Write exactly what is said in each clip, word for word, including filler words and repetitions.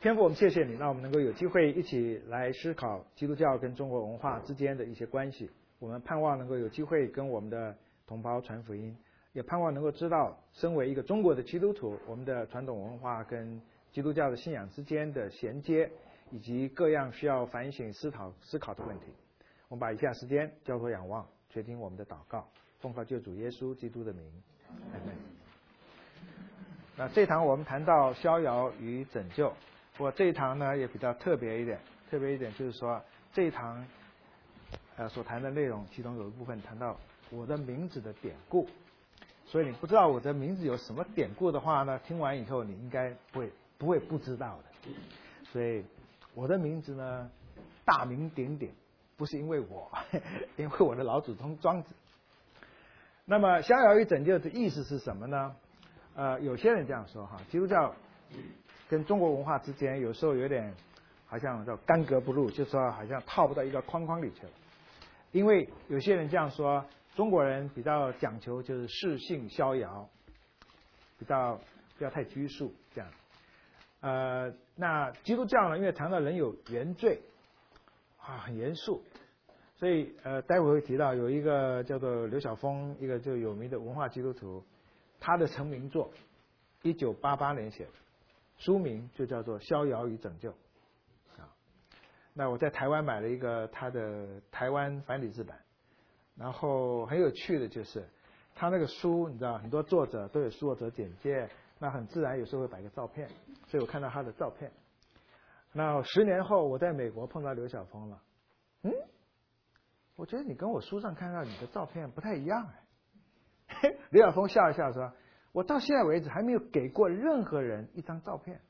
天父，我们谢谢你，让我们能够有机会一起来思考基督教跟中国文化之间的一些关系。我们盼望能够有机会跟我们的同胞传福音，也盼望能够知道，身为一个中国的基督徒，我们的传统文化跟基督教的信仰之间的衔接，以及各样需要反省、思考、思考的问题。我们把以下时间交托仰望，垂听我们的祷告，奉靠救主耶稣基督的名。阿们。那这一堂我们谈到逍遥与拯救。我这一堂呢也比较特别一点，特别一点就是说这一堂呃所谈的内容，其中有一部分谈到我的名字的典故。所以你不知道我的名字有什么典故的话呢，听完以后你应该不会不会不知道的。所以我的名字呢大名鼎鼎，不是因为我，因为我的老祖宗庄子。那么逍遥与拯救的意思是什么呢？呃，有些人这样说哈，基督教跟中国文化之间有时候有点好像叫干戈不入，就是说好像套不到一个框框里去了。因为有些人这样说，中国人比较讲求就是适性逍遥，比较不要太拘束这样。呃，那基督教呢，因为谈到人有原罪啊，很严肃，所以呃，待会会提到有一个叫做刘晓峰，一个就有名的文化基督徒，他的成名作，一九八八年写的。书名就叫做《逍遥与拯救》啊。那我在台湾买了一个他的台湾繁体字版，然后很有趣的就是他那个书，你知道很多作者都有作者简介，那很自然有时候会摆个照片，所以我看到他的照片。那十年后我在美国碰到刘晓峰了，嗯，我觉得你跟我书上看到你的照片不太一样哎。刘晓峰笑一笑说，我到现在为止还没有给过任何人一张照片。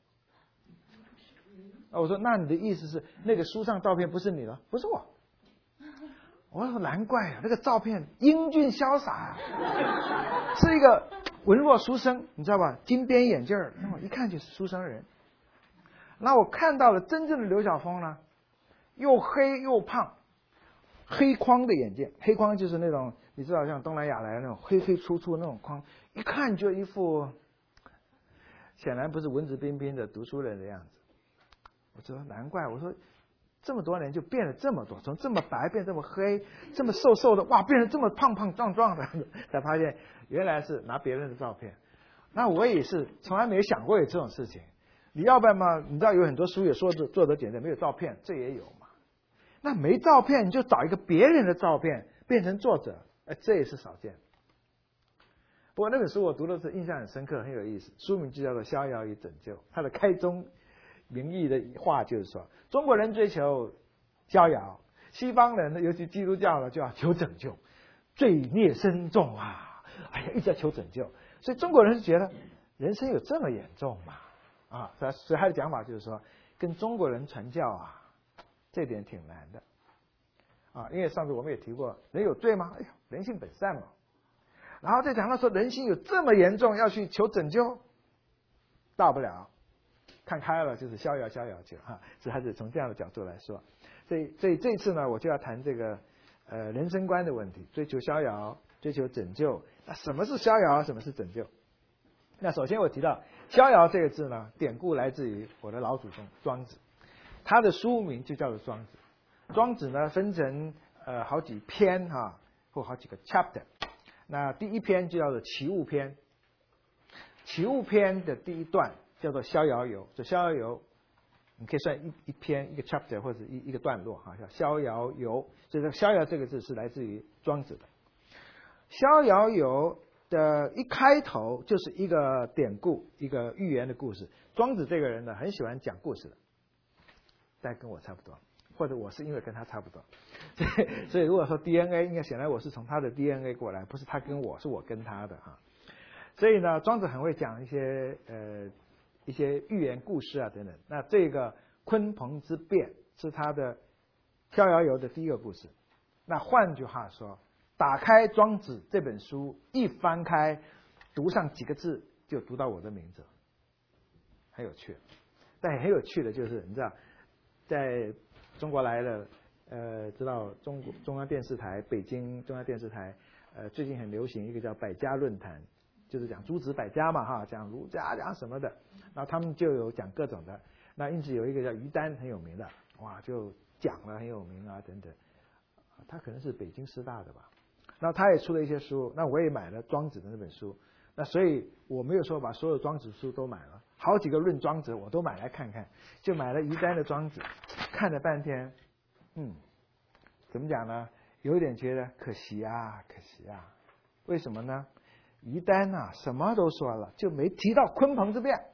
我说那你的意思是那个书上照片不是你了？不是我。我说难怪啊，那个照片英俊潇洒啊，是一个文弱书生，你知道吧？金边眼镜，那么一看就是书生人。那我看到了真正的刘晓峰呢，又黑又胖，黑框的眼镜，黑框就是那种你知道像东南亚来的那种黑黑粗粗的那种框，一看就一副显然不是文质彬彬的读书人的样子。我说难怪，我说这么多年就变了这么多，从这么白变这么黑，这么瘦瘦的，哇，变成这么胖胖壮壮的，才发现原来是拿别人的照片。那我也是从来没有想过有这种事情。你要不然嘛，你知道有很多书也说作者简介没有照片，这也有嘛。那没照片你就找一个别人的照片变成作者，哎，这也是少见。不过那本书我读的是印象很深刻，很有意思，书名就叫做《逍遥与拯救》。它的开宗明义的话就是说，中国人追求逍遥，西方人呢，尤其基督教呢，就要求拯救，罪孽深重啊，哎呀，一直在求拯救。所以中国人是觉得人生有这么严重吗？啊，所以他的讲法就是说，跟中国人传教啊，这点挺难的啊，因为上次我们也提过，人有罪吗？哎呀，人性本善嘛。然后再讲到说，人性有这么严重，要去求拯救，大不了看开了，就是逍遥逍遥去哈。所以他是从这样的角度来说。所以，所以这次呢，我就要谈这个呃人生观的问题，追求逍遥，追求拯救。那什么是逍遥？什么是拯救？那首先我提到逍遥这个字呢，典故来自于我的老祖宗庄子，他的书名就叫做庄子。庄子呢分成呃好几篇哈、啊，或好几个 chapter。那第一篇就叫做齐物篇，齐物篇的第一段叫做逍遥游。这逍遥游你可以算一一篇一个 chapter 或者一一个段落哈，叫逍遥游。所以这逍遥这个字是来自于庄子的。逍遥游的一开头就是一个典故，一个寓言的故事。庄子这个人呢，很喜欢讲故事的，但跟我差不多，或者我是因为跟他差不多。所以，所以如果说 D N A， 应该显然我是从他的 D N A 过来，不是他跟我，是我跟他的哈。所以呢，庄子很会讲一些呃一些寓言故事啊等等。那这个鲲鹏之变是他的逍遥游的第一个故事。那换句话说，打开庄子这本书，一翻开，读上几个字，就读到我的名字，很有趣。但很有趣的就是，你知道，在中国来了，呃，知道中国中央电视台、北京中央电视台，呃，最近很流行一个叫百家论坛，就是讲诸子百家嘛，哈，讲儒家讲什么的，然后他们就有讲各种的。 那因此有一个叫于丹很有名的，哇，就讲了很有名啊等等。他可能是北京师大的吧。那他也出了一些书，那我也买了庄子的那本书。那所以我没有说把所有庄子书都买了，好几个论庄子我都买来看看，就买了于丹的庄子，看了半天，嗯，怎么讲呢？有点觉得可惜啊，可惜啊。为什么呢？于丹啊，什么都说了，就没提到鲲鹏之变，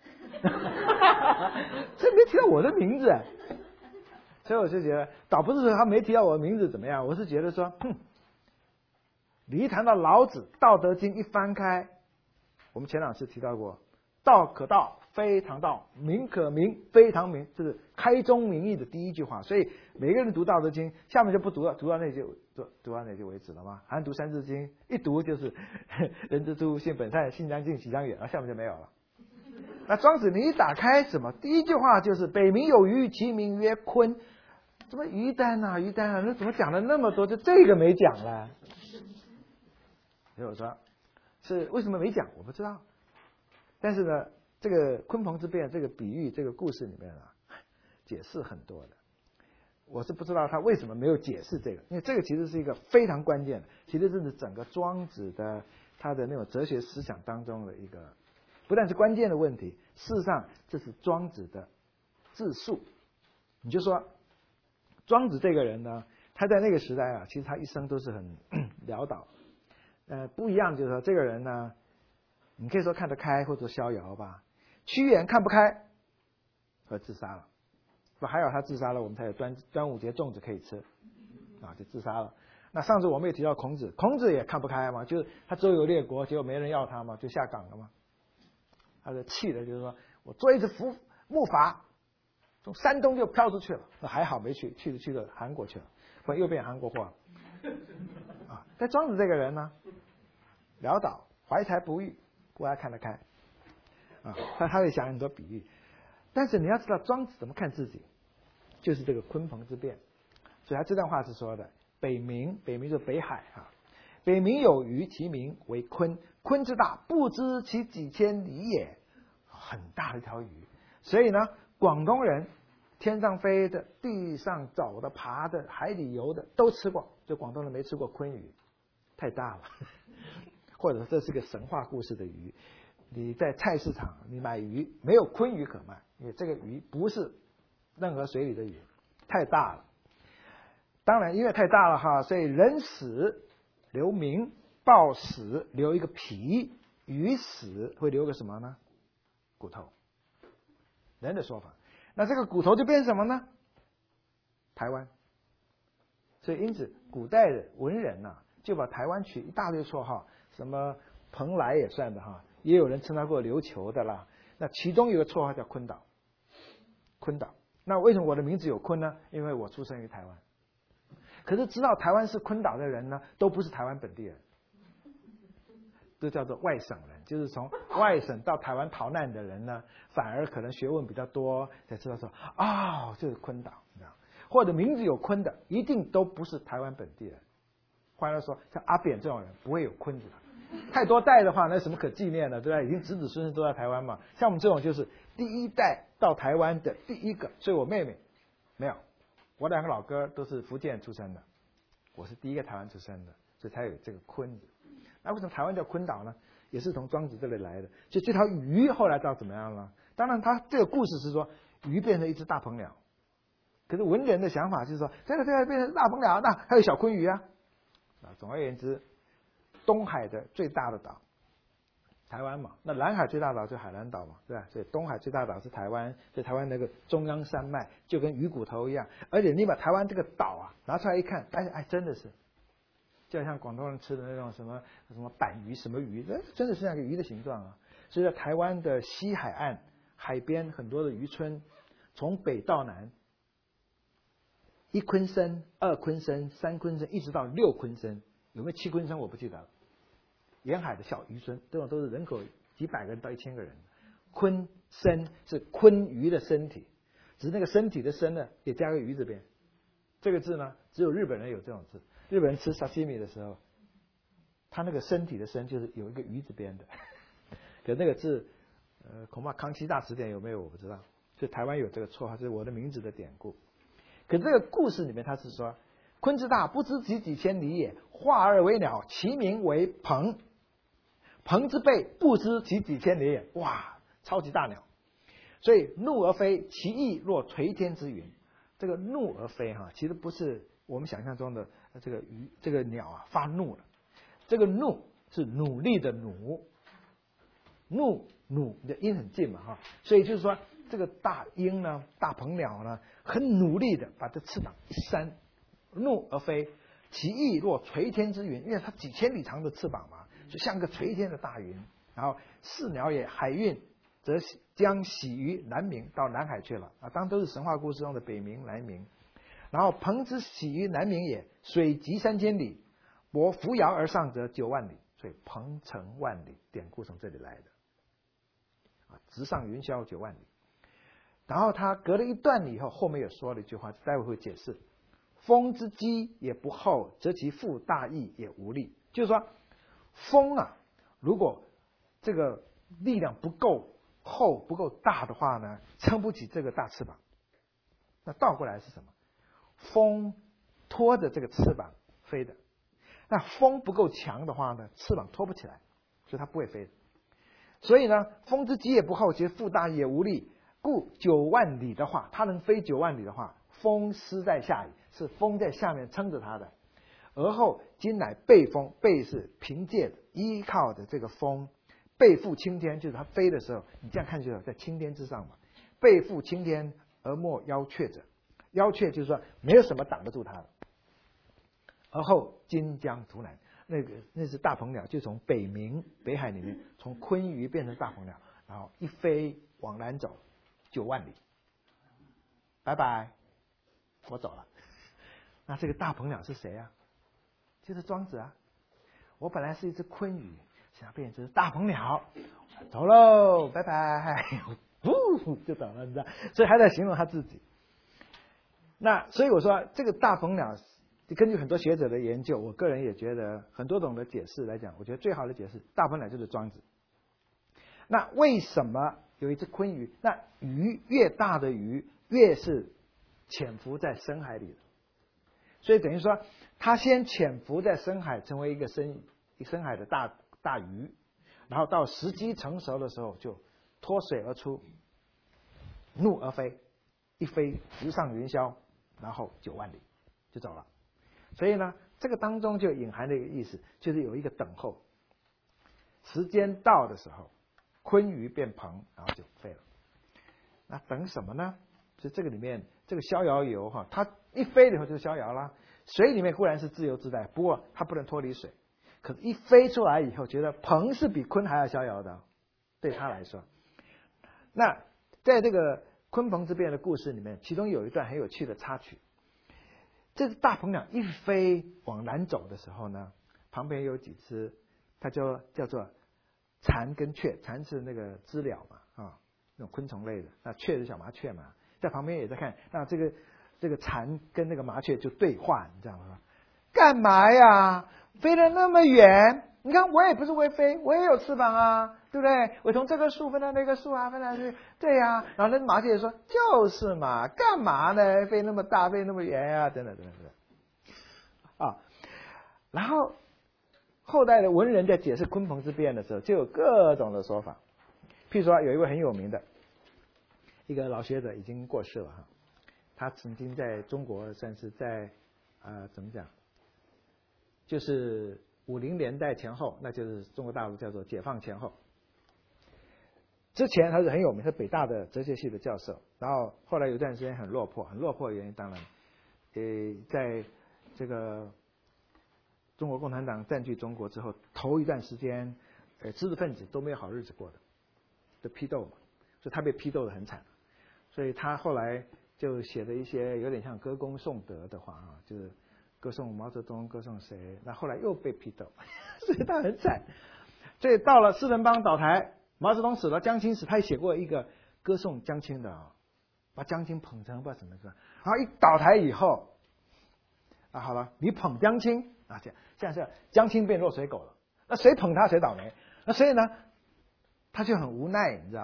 这没提到我的名字。所以我就觉得，倒不是说他没提到我的名字怎么样，我是觉得说，哼，你一谈到老子《道德经》一翻开，我们前两次提到过，道可道，非常道；名可名，非常名，这是开宗明义的第一句话。所以每个人读《道德经》，下面就不读了，读到那句，读读到那句为止了吗？好像读《三字经》，一读就是人之初，性本善，性相近，习相远，然后下面就没有了。那庄子你一打开什么？第一句话就是北冥有鱼，其名曰鲲。怎么于丹啊，于丹啊，那怎么讲了那么多，就这个没讲了？所以我说，是为什么没讲？我不知道。但是呢，这个鲲鹏之变这个比喻这个故事里面啊，解释很多的。我是不知道他为什么没有解释这个，因为这个其实是一个非常关键的，其实是整个庄子的他的那种哲学思想当中的一个，不但是关键的问题，事实上这是庄子的自述。你就说庄子这个人呢，他在那个时代啊，其实他一生都是很潦倒。呃，不一样就是说这个人呢，你可以说看得开或者逍遥吧。屈原看不开，和自杀了。不还好他自杀了，我们才有端端午节粽子可以吃，啊，就自杀了。那上次我们也提到孔子，孔子也看不开嘛，就是他周游列国，结果没人要他嘛，就下岗了嘛。他的气的就是说我做一只浮木筏，从山东就飘出去了，那还好没去，去了去了韩国去了，不然又变韩国货了。啊，但庄子这个人呢，潦倒，怀才不遇，不爱看得开，啊，他他会想很多比喻，但是你要知道庄子怎么看自己，就是这个鲲鹏之变，所以他这段话是说的：北冥，北冥就是北海啊，北冥有鱼，其名为鲲，鲲之大，不知其几千里也，很大的一条鱼。所以呢，广东人天上飞的、地上走的、爬的、海里游的都吃过，就广东人没吃过鲲鱼，太大了。或者这是个神话故事的鱼，你在菜市场你买鱼没有鲲鱼可卖，因为这个鱼不是任何水里的鱼，太大了。当然因为太大了哈，所以人死留名，豹死留一个皮，鱼死会留个什么呢？骨头。人的说法，那这个骨头就变成什么呢？台湾。所以因此古代的文人呐、啊，就把台湾取一大堆绰号，什么蓬莱也算的哈，也有人称他过琉球的啦。那其中有个绰号叫鲲岛，鲲岛。那为什么我的名字有鲲呢？因为我出生于台湾。可是知道台湾是鲲岛的人呢，都不是台湾本地人，都叫做外省人，就是从外省到台湾逃难的人呢，反而可能学问比较多，才知道说哦，这是鲲岛，或者名字有鲲的，一定都不是台湾本地人。换句话说，像阿扁这种人不会有鲲子的，太多代的话，那什么可纪念的，对吧？已经子子孙孙都在台湾嘛。像我们这种就是第一代到台湾的第一个，所以我妹妹没有，我两个老哥都是福建出生的，我是第一个台湾出生的，所以才有这个鲲子。那为什么台湾叫鲲岛呢？也是从庄子这里来的。就这条鱼后来到怎么样了？当然，他这个故事是说鱼变成一只大鹏鸟，可是文人的想法就是说，这个这个变成大鹏鸟，那还有小鲲鱼啊。啊，总而言之，东海的最大的岛，台湾嘛，那南海最大的岛就海南岛嘛，对吧？所以东海最大的岛是台湾，所以台湾那个中央山脉就跟鱼骨头一样，而且你把台湾这个岛啊拿出来一看，哎哎，真的是。就像广东人吃的那种什么什么板鱼什么鱼，这真的是那个鱼的形状啊！所以在台湾的西海岸海边很多的渔村，从北到南，一鲲身、二鲲身、三鲲身，一直到六鲲身，有没有七鲲身我不记得了。沿海的小渔村，这种都是人口几百个人到一千个人。鲲身是鲲鱼的身体，只是那个身体的身呢，也加个鱼字边。这个字呢，只有日本人有这种字。日本人吃沙西米的时候，他那个身体的身就是有一个鱼字边的，可那个字，呃，恐怕康熙大词典有没有我不知道。 所以台湾有这个绰号，是我的名字的典故。可这个故事里面他是说，鲲之大，不知其几千里也，化而为鸟，其名为鹏。鹏之背，不知其几千里也，哇，超级大鸟。所以怒而飞，其翼若垂天之云。这个怒而飞哈，其实不是我们想象中的这个鱼，这个鸟啊发怒了。这个怒是努力的努，怒努的音很近嘛哈，所以就是说这个大鹰呢，大鹏鸟呢，很努力的把这翅膀一扇，怒而飞，其翼若垂天之云，因为它几千里长的翅膀嘛，就像个垂天的大云。然后鸷鸟也，海运则将徙于南冥，到南海去了啊，当然都是神话故事中的北冥、南冥。然后鹏之徙于南冥也，水急三千里，泊扶摇而上则九万里。所以鹏程万里，典故从这里来的啊，直上云霄九万里。然后他隔了一段以后，后面又说了一句话，待会会解释：风之积也不厚，则其负大翼也无力。就是说，风啊，如果这个力量不够厚、不够大的话呢，撑不起这个大翅膀。那倒过来是什么？风拖着这个翅膀飞的。那风不够强的话呢，翅膀拖不起来，所以它不会飞的。所以呢，风之积也不厚，其负大翼也无力。故九万里的话，它能飞九万里的话，风施在下矣，是风在下面撑着它的。而后今乃背风，背是凭借的、依靠的这个风，背负青天，就是它飞的时候，你这样看就在青天之上嘛。背负青天而莫腰却者，腰却就是说没有什么挡得住它的。而后今将图南，那个那是大鹏鸟，就从北冥北海里面，从鲲鱼变成大鹏鸟，然后一飞往南走九万里，拜拜，我走了。那这个大鹏鸟是谁啊？就是庄子啊。我本来是一只鲲鱼，想要变成大鹏鸟，走喽，拜拜，呜就走了，你知道？所以还在形容他自己。那所以我说这个大鹏鸟。根据很多学者的研究，我个人也觉得很多种的解释来讲，我觉得最好的解释，大鹏鸟就是庄子。那为什么有一只鲲鱼？那鱼越大的鱼，越是潜伏在深海里的，所以等于说，它先潜伏在深海，成为一个深深海的大大鱼，然后到时机成熟的时候，就脱水而出，怒而飞，一飞直上云霄，然后九万里就走了。所以呢，这个当中就隐含的一个意思，就是有一个等候，时间到的时候，鲲鱼变鹏，然后就飞了。那等什么呢？就这个里面，这个逍遥游哈，它一飞了以后就逍遥了。水里面固然是自由自在，不过它不能脱离水。可是，一飞出来以后，觉得鹏是比鲲还要逍遥的，对他来说。那在这个鲲鹏之变的故事里面，其中有一段很有趣的插曲。这只大鹏鸟一飞往南走的时候呢，旁边有几只，它就叫做蝉跟雀，蝉是那个知了嘛，啊，那种昆虫类的，那雀是小麻雀嘛，在旁边也在看。那这个这个蝉跟那个麻雀就对话，你知道吗？干嘛呀？飞得那么远？你看我也不是会飞，我也有翅膀啊，对不对？我从这个树飞到那个树啊，飞来飞去，对呀、啊。然后那麻雀也说，就是嘛，干嘛呢？飞那么大，飞那么远呀、啊，等等等等等等。啊，然后后代的文人在解释鲲鹏之变的时候，就有各种的说法。譬如说，有一位很有名的一个老学者已经过世了哈，他曾经在中国算是在呃怎么讲，就是五零年代前后，那就是中国大陆叫做解放前后。之前他是很有名，是北大的哲学系的教授，然后后来有一段时间很落魄，很落魄的原因当然，呃，在这个中国共产党占据中国之后，头一段时间，呃，知识分子都没有好日子过的，就批斗嘛，所以他被批斗得很惨，所以他后来就写了一些有点像歌功颂德的话啊，就是歌颂毛泽东，歌颂谁，那后来又被批斗，所以他很惨。所以到了四人帮倒台，毛泽东死了，江青死，他也写过一个歌颂江青的啊，把江青捧成不知道怎么着，然后一倒台以后，啊好了，你捧江青啊，这样这样是江青变落水狗了，那谁捧他谁倒霉，那所以呢，他就很无奈，你知道吧？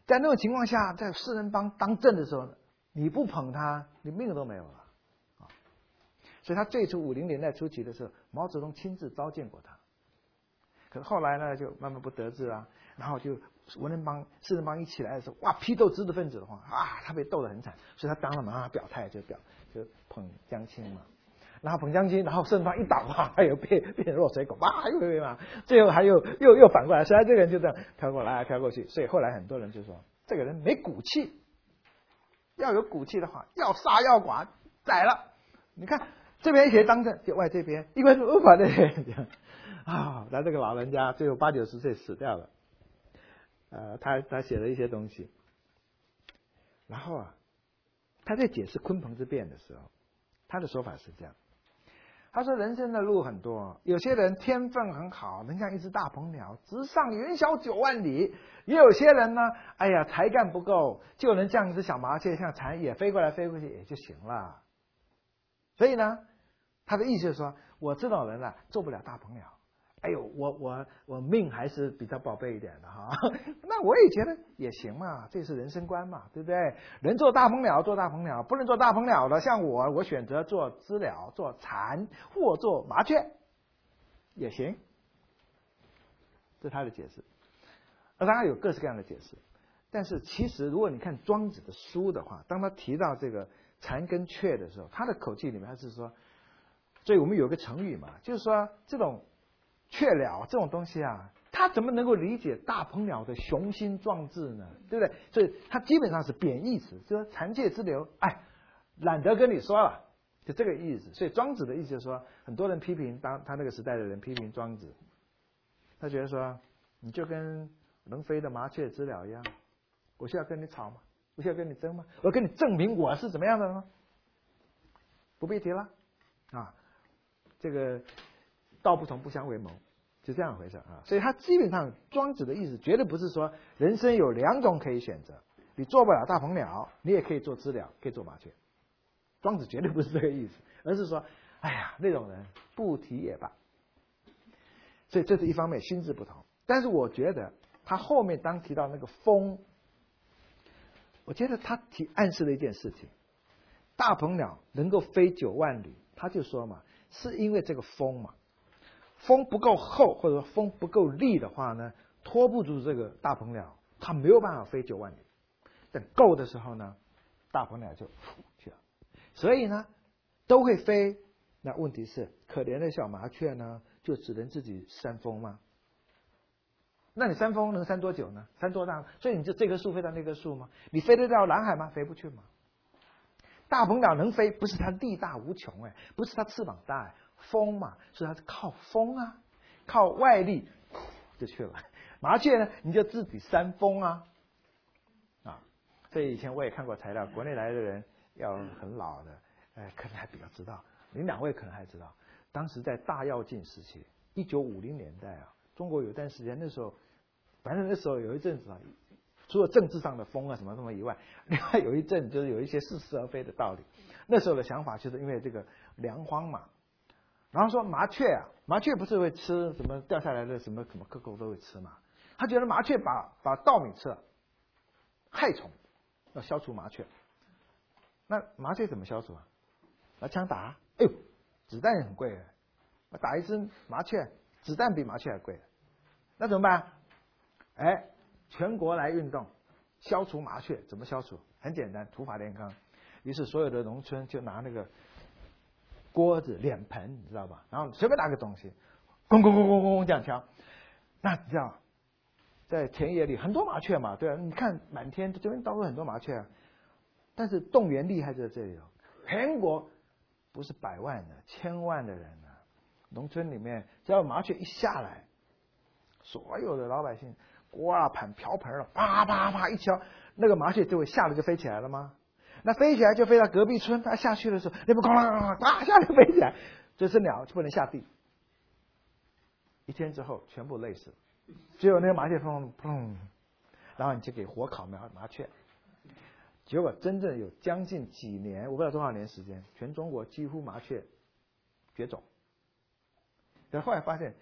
在那种情况下，在四人帮当政的时候，你不捧他，你命都没有了啊！所以他最初五零年代初期的时候，毛泽东亲自召见过他。可是后来呢，就慢慢不得志啊，然后就文人帮、四人帮一起来的时候，哇，批斗知识分子的话啊，他被斗得很惨，所以他当了马上表态，就表就捧江青嘛。然后捧江青，然后四人帮一倒啊，他又变变落水狗，哇，又又嘛，最后还又又又反过来，所以他这个人就这样飘过来飘过去，所以后来很多人就说这个人没骨气，要有骨气的话，要杀要剐宰了。你看这边谁当政就外这边，一边是恶法的人这样啊，那这个老人家最后八九十岁死掉了，呃，他他写了一些东西，然后啊，他在解释鲲鹏之辩的时候，他的说法是这样。他说人生的路很多，有些人天分很好，能像一只大鹏鸟直上云霄九万里，也有些人呢，哎呀才干不够，就能像一只小麻雀像蝉也飞过来飞过去也就行了。所以呢，他的意思就是说，我这种人啊做不了大鹏鸟，哎呦我我我命还是比较宝贝一点的哈，那我也觉得也行嘛，这是人生观嘛，对不对？能做大鹏鸟做大鹏鸟，不能做大鹏鸟的像我，我选择做知了、做蝉或做麻雀也行，这是他的解释。那当然有各式各样的解释，但是其实如果你看庄子的书的话，当他提到这个蝉跟雀的时候，他的口气里面他是说，所以我们有个成语嘛，就是说这种雀鸟这种东西啊，他怎么能够理解大鹏鸟的雄心壮志呢？对不对？所以他基本上是贬义词，就说蝉雀之流，哎，懒得跟你说了，就这个意思。所以庄子的意思就是说，很多人批评当他那个时代的人批评庄子，他觉得说你就跟能飞的麻雀知了一样，我需要跟你吵吗？我需要跟你争吗？我要跟你证明我是怎么样的呢？不必提了啊，这个道不同不相为谋，就这样回事啊。所以他基本上庄子的意思绝对不是说人生有两种可以选择，你做不了大鹏鸟，你也可以做知了，可以做麻雀。庄子绝对不是这个意思，而是说，哎呀，那种人不提也罢。所以这是一方面，心智不同。但是我觉得他后面当提到那个风，我觉得他提暗示了一件事情：大鹏鸟能够飞九万里，他就说嘛，是因为这个风嘛。风不够厚，或者说风不够力的话呢，拖不住这个大鹏鸟，它没有办法飞九万里。等够的时候呢，大鹏鸟就去了。所以呢，都会飞。那问题是，可怜的小麻雀呢，就只能自己扇风吗？那你扇风能扇多久呢？扇多大？所以你就这棵树飞到那棵树吗？你飞得到南海吗？飞不去吗？大鹏鸟能飞，不是它力大无穷哎，不是它翅膀大哎，风嘛，所以它是靠风啊，靠外力就去了。麻雀呢，你就自己扇风啊，啊，所以以前我也看过材料，国内来的人要很老的，哎，可能还比较知道，你两位可能还知道，当时在大跃进时期，一九五零年代啊，中国有段时间那时候，反正那时候有一阵子啊。除了政治上的风啊什么什么以外，另外有一阵就是有一些似是而非的道理。那时候的想法就是因为这个粮荒嘛，然后说麻雀啊，麻雀不是会吃什么掉下来的什么什么蝌蚪都会吃嘛，他觉得麻雀把把稻米吃了，害虫，要消除麻雀。那麻雀怎么消除啊？拿枪打，哎呦，子弹也很贵的，打一只麻雀，子弹比麻雀还贵，那怎么办？哎。全国来运动，消除麻雀，怎么消除？很简单，土法炼钢。于是所有的农村就拿那个锅子、脸盆，你知道吧？然后随便拿个东西，咣咣咣咣咣这样敲。那你知道，在田野里很多麻雀嘛，对啊，你看满天这边到处很多麻雀啊。但是动员厉害在这里哦，全国不是百万的、千万的人啊，农村里面只要麻雀一下来，所有的老百姓。锅啊盘瓢盆了，啪啪啪一敲，那个麻雀就会吓得就飞起来了吗？那飞起来就飞到隔壁村，它下去的时候，那边哐啷啷，下来飞起来，这只鸟就不能下地。一天之后全部累死了，只有那个麻雀砰砰，然后你就给火烤麻麻雀。结果真正有将近几年，我不知道多少年时间，全中国几乎麻雀绝种。但后来发现，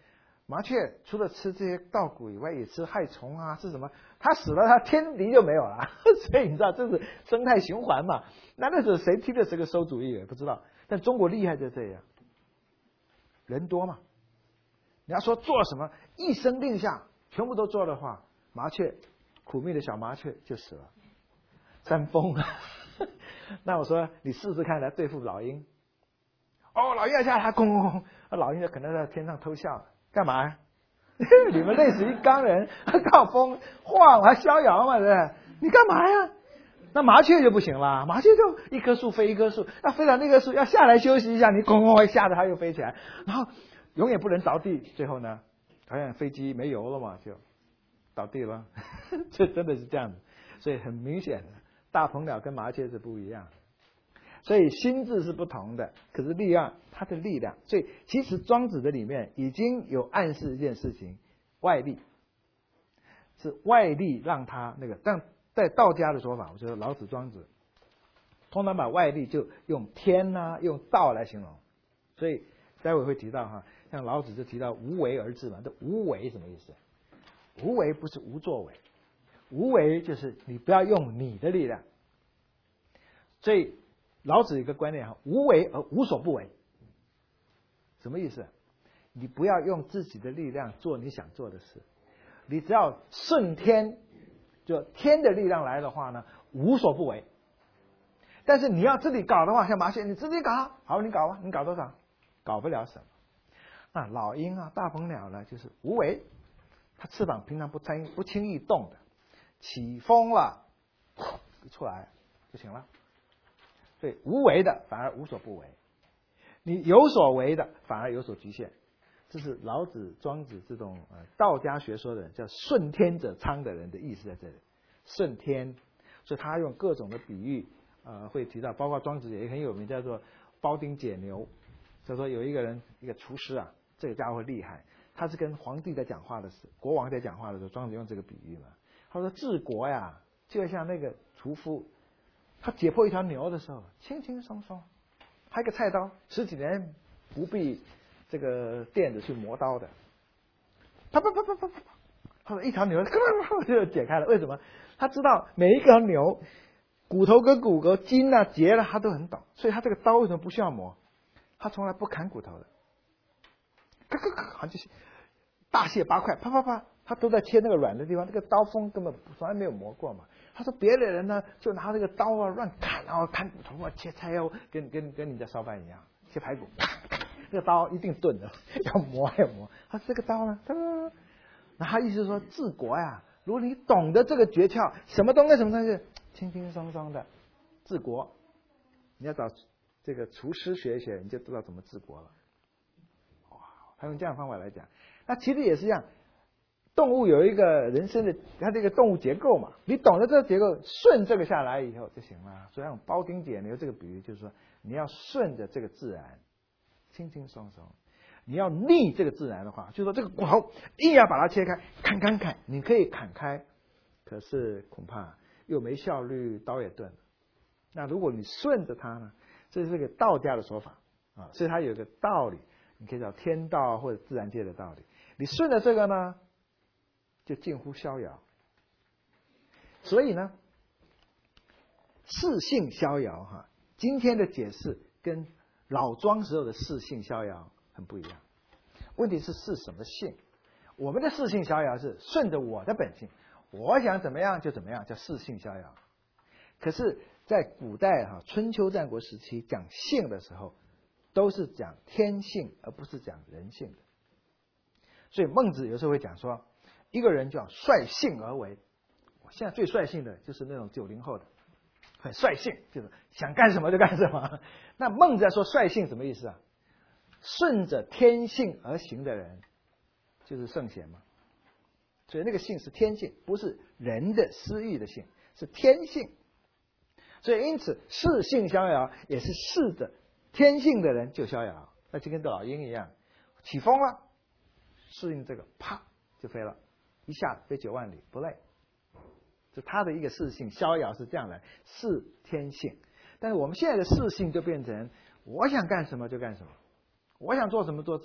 麻雀除了吃这些稻谷以外，也吃害虫啊，是什么？它死了，它天敌就没有了。所以你知道这是生态循环嘛？那那时候谁听的这个馊主意也不知道。但中国厉害就这样，人多嘛。你要说做什么一声令下，全部都做的话，麻雀苦命的小麻雀就死了。山崩啊！那我说你试试看来对付老鹰。哦，老鹰要下来，轰轰轰！老鹰就可能在天上偷笑。干嘛呀？你们累死一缸人，靠风晃还逍遥嘛，对不对？你干嘛呀？那麻雀就不行了，麻雀就一棵树飞一棵树，要飞到那棵树要下来休息一下，你咣咣吓得它又飞起来，然后永远不能着地，最后呢，好像飞机没油了嘛，就倒地了。这真的是这样子，所以很明显的，大鹏鸟跟麻雀是不一样的。所以心智是不同的，可是力量，它的力量，所以其实庄子的里面已经有暗示一件事情，外力是外力让他那个，但在道家的说法，我觉得老子、庄子通常把外力就用天啊、用道来形容，所以待会会提到哈，像老子就提到无为而治嘛，这无为什么意思？无为不是无作为，无为就是你不要用你的力量，所以。老子有一个观念哈，无为而无所不为，什么意思？你不要用自己的力量做你想做的事，你只要顺天，就天的力量来的话呢，无所不为。但是你要自己搞的话，像麻雀，你自己搞，好，你搞吧，你搞多少？搞不了什么。那老鹰啊、大鹏鸟呢，就是无为，它翅膀平常不轻不轻易动的，起风了，一出来就行了。所以无为的反而无所不为，你有所为的反而有所局限。这是老子、庄子这种呃道家学说的人叫顺天者昌的人的意思在这里。顺天，所以他用各种的比喻，呃，会提到，包括庄子也很有名，叫做包丁解牛。就说有一个人，一个厨师啊，这个家伙厉害，他是跟皇帝在讲话的时候，国王在讲话的时候，庄子用这个比喻嘛。他说治国呀，就像那个厨夫。他解剖一条牛的时候，轻轻松松，还有个菜刀，十几年不必这个垫子去磨刀的，啪啪啪啪啪啪，他说一条牛就解开了。为什么？他知道每一条牛骨头跟骨骼、筋啊、节了，他都很懂，所以他这个刀为什么不需要磨？他从来不砍骨头的，咔咔咔，好像就是大卸八块，啪啪啪，他都在切那个软的地方，这个刀锋根本从来没有磨过嘛。他说别的人呢，就拿这个刀啊乱砍，然后砍骨头啊、切菜哦，跟跟跟你家烧饭一样，切排骨，这个刀一定钝的，要磨要磨。他说这个刀呢，那他意思是说治国呀，如果你懂得这个诀窍，什么东西什么东西，轻轻松松的治国。你要找这个厨师学一学，你就知道怎么治国了。哇，他用这样的方法来讲，那其实也是一样。动物有一个人生的，它这个动物结构嘛，你懂得这个结构，顺这个下来以后就行了。所以用包丁解牛这个比喻，就是说你要顺着这个自然，轻轻松松；你要逆这个自然的话，就是说这个骨头硬要把它切开，砍砍砍，你可以砍开，可是恐怕又没效率，刀也钝了。那如果你顺着它呢，这是个道家的说法啊，所以它有一个道理，你可以叫天道或者自然界的道理。你顺着这个呢，就近乎逍遥。所以呢，适性逍遥哈，今天的解释跟老庄时候的适性逍遥很不一样。问题是是什么性？我们的适性逍遥是顺着我的本性，我想怎么样就怎么样，叫适性逍遥。可是，在古代哈，春秋战国时期讲性的时候，都是讲天性，而不是讲人性的。所以孟子有时候会讲说，一个人就要率性而为。我现在最率性的就是那种九零后的，很率性，就是想干什么就干什么。那孟子在说率性什么意思啊？顺着天性而行的人，就是圣贤嘛。所以那个性是天性，不是人的私欲的性，是天性。所以因此适性逍遥也是适着天性的人就逍遥，那就跟老鹰一样，起风了，适应这个，啪就飞了，一下飞九万里不累。就他的一个适性逍遥是这样来，是天性。但是我们现在的适性就变成我想干什么就干什么，我想做什么做自由，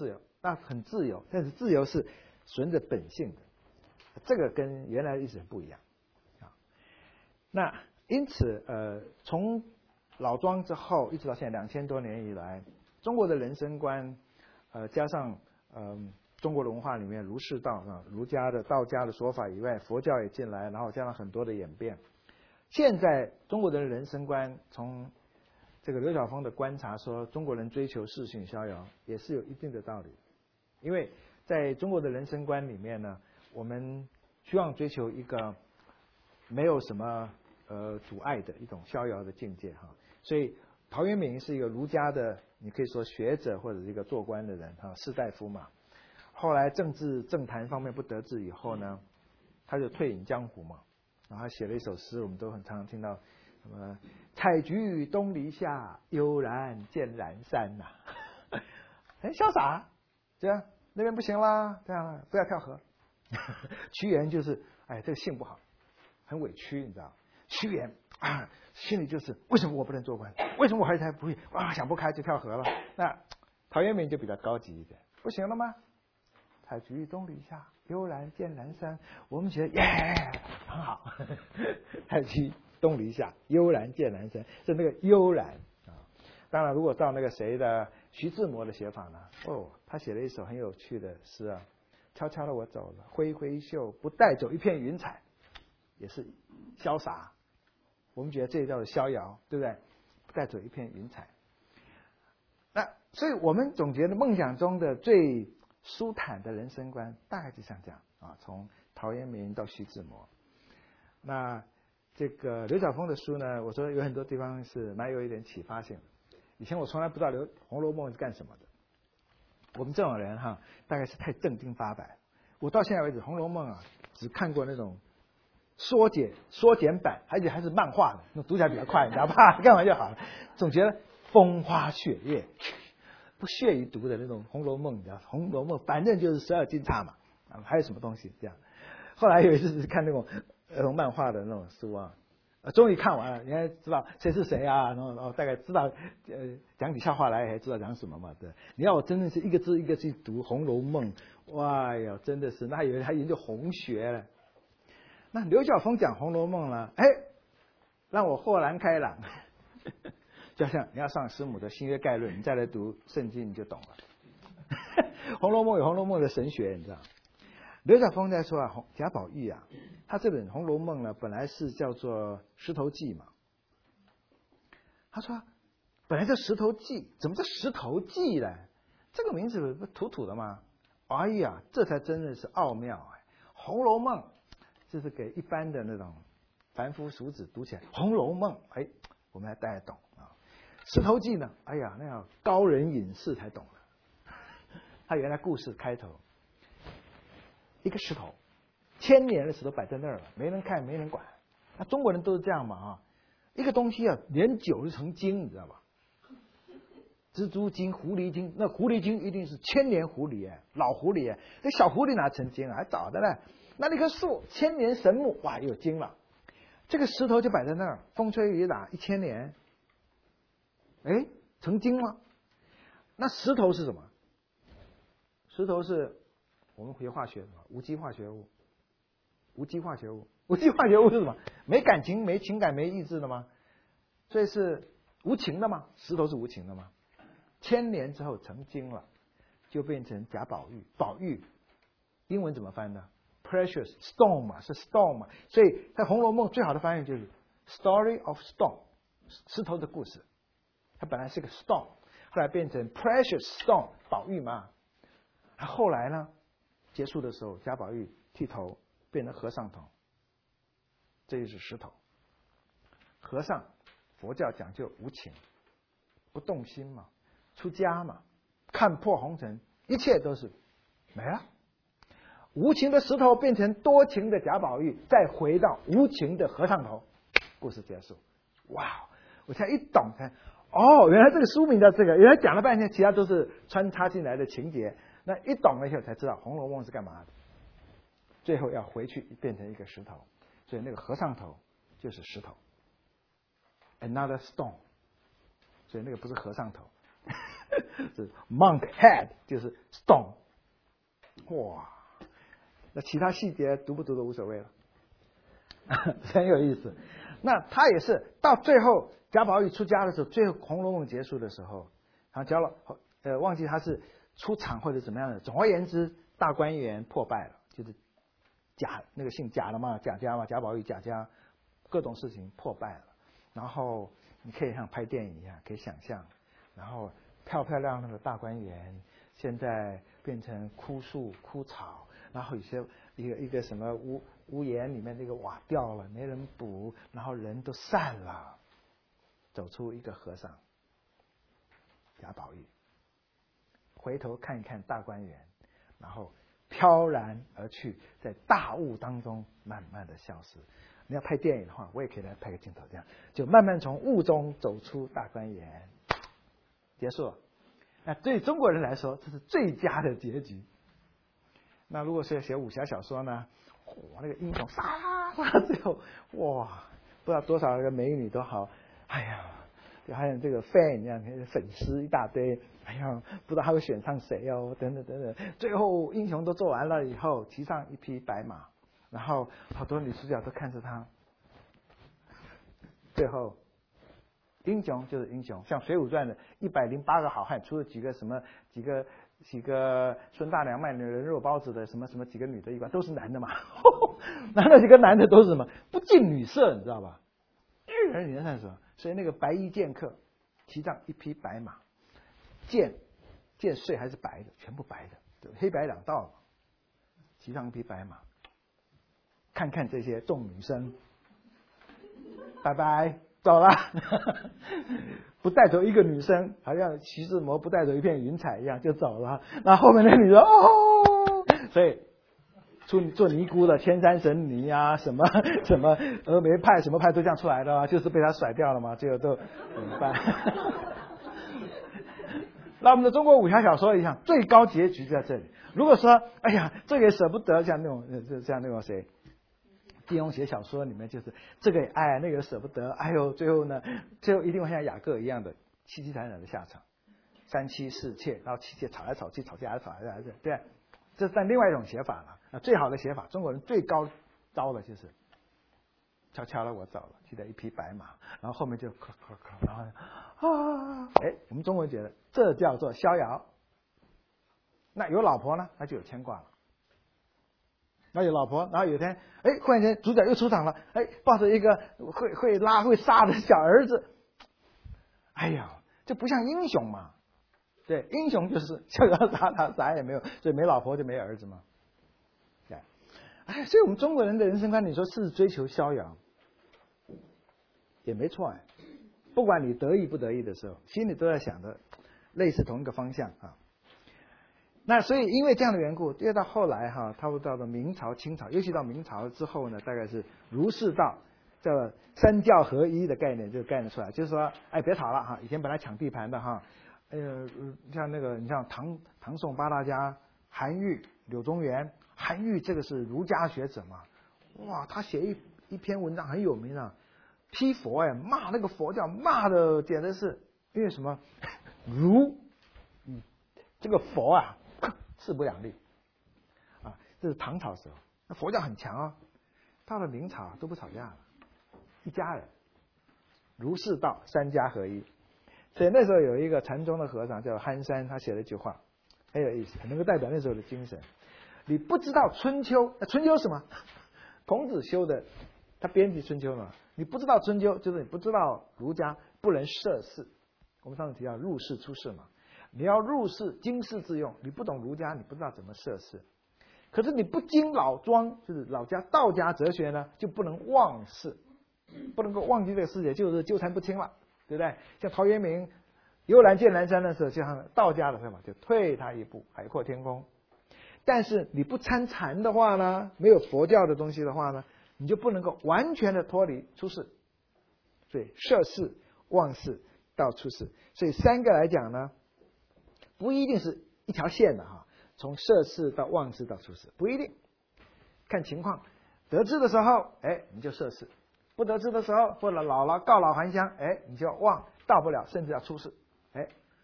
那很自由，但是自由是顺着本性的，这个跟原来的意思很不一样啊。那因此，呃，从老庄之后一直到现在两千多年以来，中国的人生观，呃，加上呃中国的文化里面儒释道啊，儒家的、道家的说法以外，佛教也进来，然后加上很多的演变。现在中国的人生观，从这个刘晓峰的观察说，中国人追求世俗逍遥，也是有一定的道理。因为在中国的人生观里面呢，我们希望追求一个没有什么呃阻碍的一种逍遥的境界哈。所以陶渊明是一个儒家的，你可以说学者或者是一个做官的人哈，士大夫嘛。后来政治政坛方面不得志以后呢，他就退隐江湖嘛。然后他写了一首诗，我们都很常常听到，什么“采菊东篱下，悠然见南山”呐，很潇洒。这样那边不行啦，这样不要跳河。屈原就是，哎，这个性不好，很委屈，你知道？屈原啊，心里就是为什么我不能做官？为什么我还才不会？哇，想不开就跳河了。那陶渊明就比较高级一点，不行了吗？采菊东篱下，悠然见南山。我们觉得耶，很好。采菊东篱下，悠然见南山，是那个悠然啊。当然，如果照那个谁的徐志摩的写法呢？哦，他写了一首很有趣的诗啊。悄悄的我走了，挥挥袖，不带走一片云彩，也是潇洒。我们觉得这叫做逍遥，对不对？不带走一片云彩。那所以我们总觉得梦想中的最舒坦的人生观，大概就像这样啊。从陶渊明到徐志摩，那这个刘晓峰的书呢，我说有很多地方是蛮有一点启发性的。以前我从来不知道《红楼梦》是干什么的。我们这种人哈，大概是太正经八百。我到现在为止，《红楼梦》啊，只看过那种缩减缩减版，而且还是漫画的，那读起来比较快，你知道吧？看完就好了。总觉得风花雪月，不屑于读的那种《红楼梦》，你知道，《红楼梦》反正就是十二金钗嘛，啊，还有什么东西这样。后来有一次是看那种儿童漫画的那种书啊。呃，终于看完了，你还知道谁是谁啊？然后，然后大概知道，呃，讲起笑话来还知道讲什么嘛？对。你要我真的是一个字一个字读《红楼梦》，哇呀，真的是，那还以为还研究红学了。那刘晓峰讲《红楼梦》了，哎，让我豁然开朗。就像你要上师母的新约概论，你再来读圣经你就懂了。《红楼梦》有《红楼梦》的神学，你知道。刘晓峰在说啊，贾宝玉啊，他这本《红楼梦》呢，本来是叫做《石头记》嘛。他说，本来叫《石头记》，怎么叫《石头记》呢？这个名字不土土的吗？哎呀，这才真的是奥妙哎！《红楼梦》就是给一般的那种凡夫俗子读起来，《红楼梦》哎，我们还大概懂啊。《石头记》呢，哎呀，那要高人隐士才懂了。他原来故事开头。一个石头，千年的石头摆在那儿了，没人看，没人管。那中国人都是这样嘛啊，一个东西啊，年久就成精，你知道吧？蜘蛛精、狐狸精，那狐狸精一定是千年狐狸哎，老狐狸哎，那小狐狸哪成精啊？还早的呢。那那棵树，千年神木，哇，有精了。这个石头就摆在那儿，风吹雨打一千年，哎，成精了。那石头是什么？石头是。我们学化学无机化学物，无机化学物，无机化学物是什么？没感情、没情感、没意志的吗？所以是无情的吗？石头是无情的吗？千年之后成精了，就变成贾宝玉。宝玉，英文怎么翻的 ？Precious stone 嘛，是 stone 嘛。所以在《红楼梦》最好的翻译就是 Story of Stone， 石头的故事。它本来是个 stone， 后来变成 Precious stone， 宝玉嘛。后来呢？结束的时候，贾宝玉剃头变成和尚头，这就是石头。和尚，佛教讲究无情，不动心嘛，出家嘛，看破红尘，一切都是没了。无情的石头变成多情的贾宝玉，再回到无情的和尚头，故事结束。哇！我才一懂才哦，原来这个书名叫这个，原来讲了半天，其他都是穿插进来的情节。那一懂了以后才知道《红楼梦》是干嘛的，最后要回去变成一个石头，所以那个和尚头就是石头 ，another stone， 所以那个不是和尚头， 是 monk head 就是 stone， 哇，那其他细节读不读都无所谓了，很有意思。那他也是到最后贾宝玉出家的时候，最后《红楼梦》结束的时候，然后贾老呃忘记他是出场或者怎么样的，总而言之，大观园破败了，就是贾那个姓贾的嘛，贾家嘛，贾宝玉贾家各种事情破败了，然后你可以像拍电影一样，可以想象，然后漂漂亮亮的大观园现在变成枯树枯草，然后有些一个一个什么屋屋檐里面那个瓦掉了，没人补，然后人都散了，走出一个和尚贾宝玉，回头看一看大观园，然后飘然而去，在大雾当中慢慢的消失。你要拍电影的话，我也可以来拍个镜头，这样就慢慢从雾中走出大观园，结束了。那对中国人来说，这是最佳的结局。那如果是写武侠小说呢，哇，那个英雄杀杀最后，哇，不知道多少个美女都好，哎呀，就还有这个 fan 一样，粉丝一大堆，哎呀，不知道他会选上谁哦，等等等等。最后英雄都做完了以后，骑上一匹白马，然后好多女主角都看着他，最后英雄就是英雄，像《水浒传》的一百零八个好汉，除了几个什么几个几个孙大娘卖人肉包子的什么什么几个女的以外，都是男的嘛。那那几个男的都是什么？不近女色，你知道吧？人人看什么？所以那个白衣剑客骑上一匹白马，剑剑穗还是白的，全部白的，对，黑白两道嘛。骑上一匹白马，看看这些众女生，拜拜。走了，不带走一个女生，好像徐志摩不带走一片云彩一样就走了。那后面那女的哦，所以出做尼姑的天山神尼啊，什么什么峨眉派什么派都这样出来的啊，就是被他甩掉了嘛，最后都怎么办？那我们的中国武侠小说一样，最高结局在这里。如果说哎呀这个也舍不得，像那种像那种谁？金庸写小说里面就是这个也爱那个舍不得，哎呦，最后呢，最后一定会像雅各一样的凄凄惨惨的下场，三妻四妾，然后妻妾吵来吵去，吵架来吵来吵去，对，这是但另外一种写法了。那最好的写法，中国人最高招的就是悄悄的我走了，骑着一匹白马，然后后面就咳咳咳，然后啊，哎，我们中国人觉得这叫做逍遥。那有老婆呢，那就有牵挂了。那有老婆，然后有一天，哎，忽然间主角又出场了，哎，抱着一个会会拉会杀的小儿子，哎呀，这不像英雄嘛？对，英雄就是逍遥洒洒啥也没有，所以没老婆就没儿子嘛。对，哎，所以我们中国人的人生观，你说是追求逍遥，也没错哎。不管你得意不得意的时候，心里都在想着类似同一个方向啊。那所以因为这样的缘故，越到后来哈，差不多到了明朝、清朝，尤其到明朝之后呢，大概是儒释道这三教合一的概念这个概念出来，就是说，哎，别吵了哈，以前本来抢地盘的哈，哎呀，像那个你像唐唐宋八大家，韩愈、柳宗元，韩愈这个是儒家学者嘛，哇，他写一一篇文章很有名啊，批佛哎，骂那个佛教，骂的简直是因为什么儒，嗯，这个佛啊。势不两立啊！这是唐朝时候，那佛教很强啊。到了明朝都不吵架了，一家人，儒释道三家合一。所以那时候有一个禅宗的和尚叫憨山，他写了一句话很有意思，很能够代表那时候的精神。你不知道春秋，那春秋什么？孔子修的，他编辑春秋嘛。你不知道春秋，就是你不知道儒家不能涉世。我们上次提到入世出世嘛。你要入世，经世致用。你不懂儒家，你不知道怎么涉世。可是你不经老庄，就是老家道家哲学呢，就不能忘世，不能够忘记这个世界，就是纠缠不清了，对不对？像陶渊明悠然见南山的时候，就像道家的说法，就退他一步，海阔天空。但是你不参禅的话呢，没有佛教的东西的话呢，你就不能够完全的脱离出世。所以涉世、忘世到出世，所以三个来讲呢。不一定是一条线的哈，从涉世到忘世到出世不一定，看情况。得志的时候，哎，你就涉世；不得志的时候，或者老了告老还乡，哎，你就要忘，到不了，甚至要出世。哎，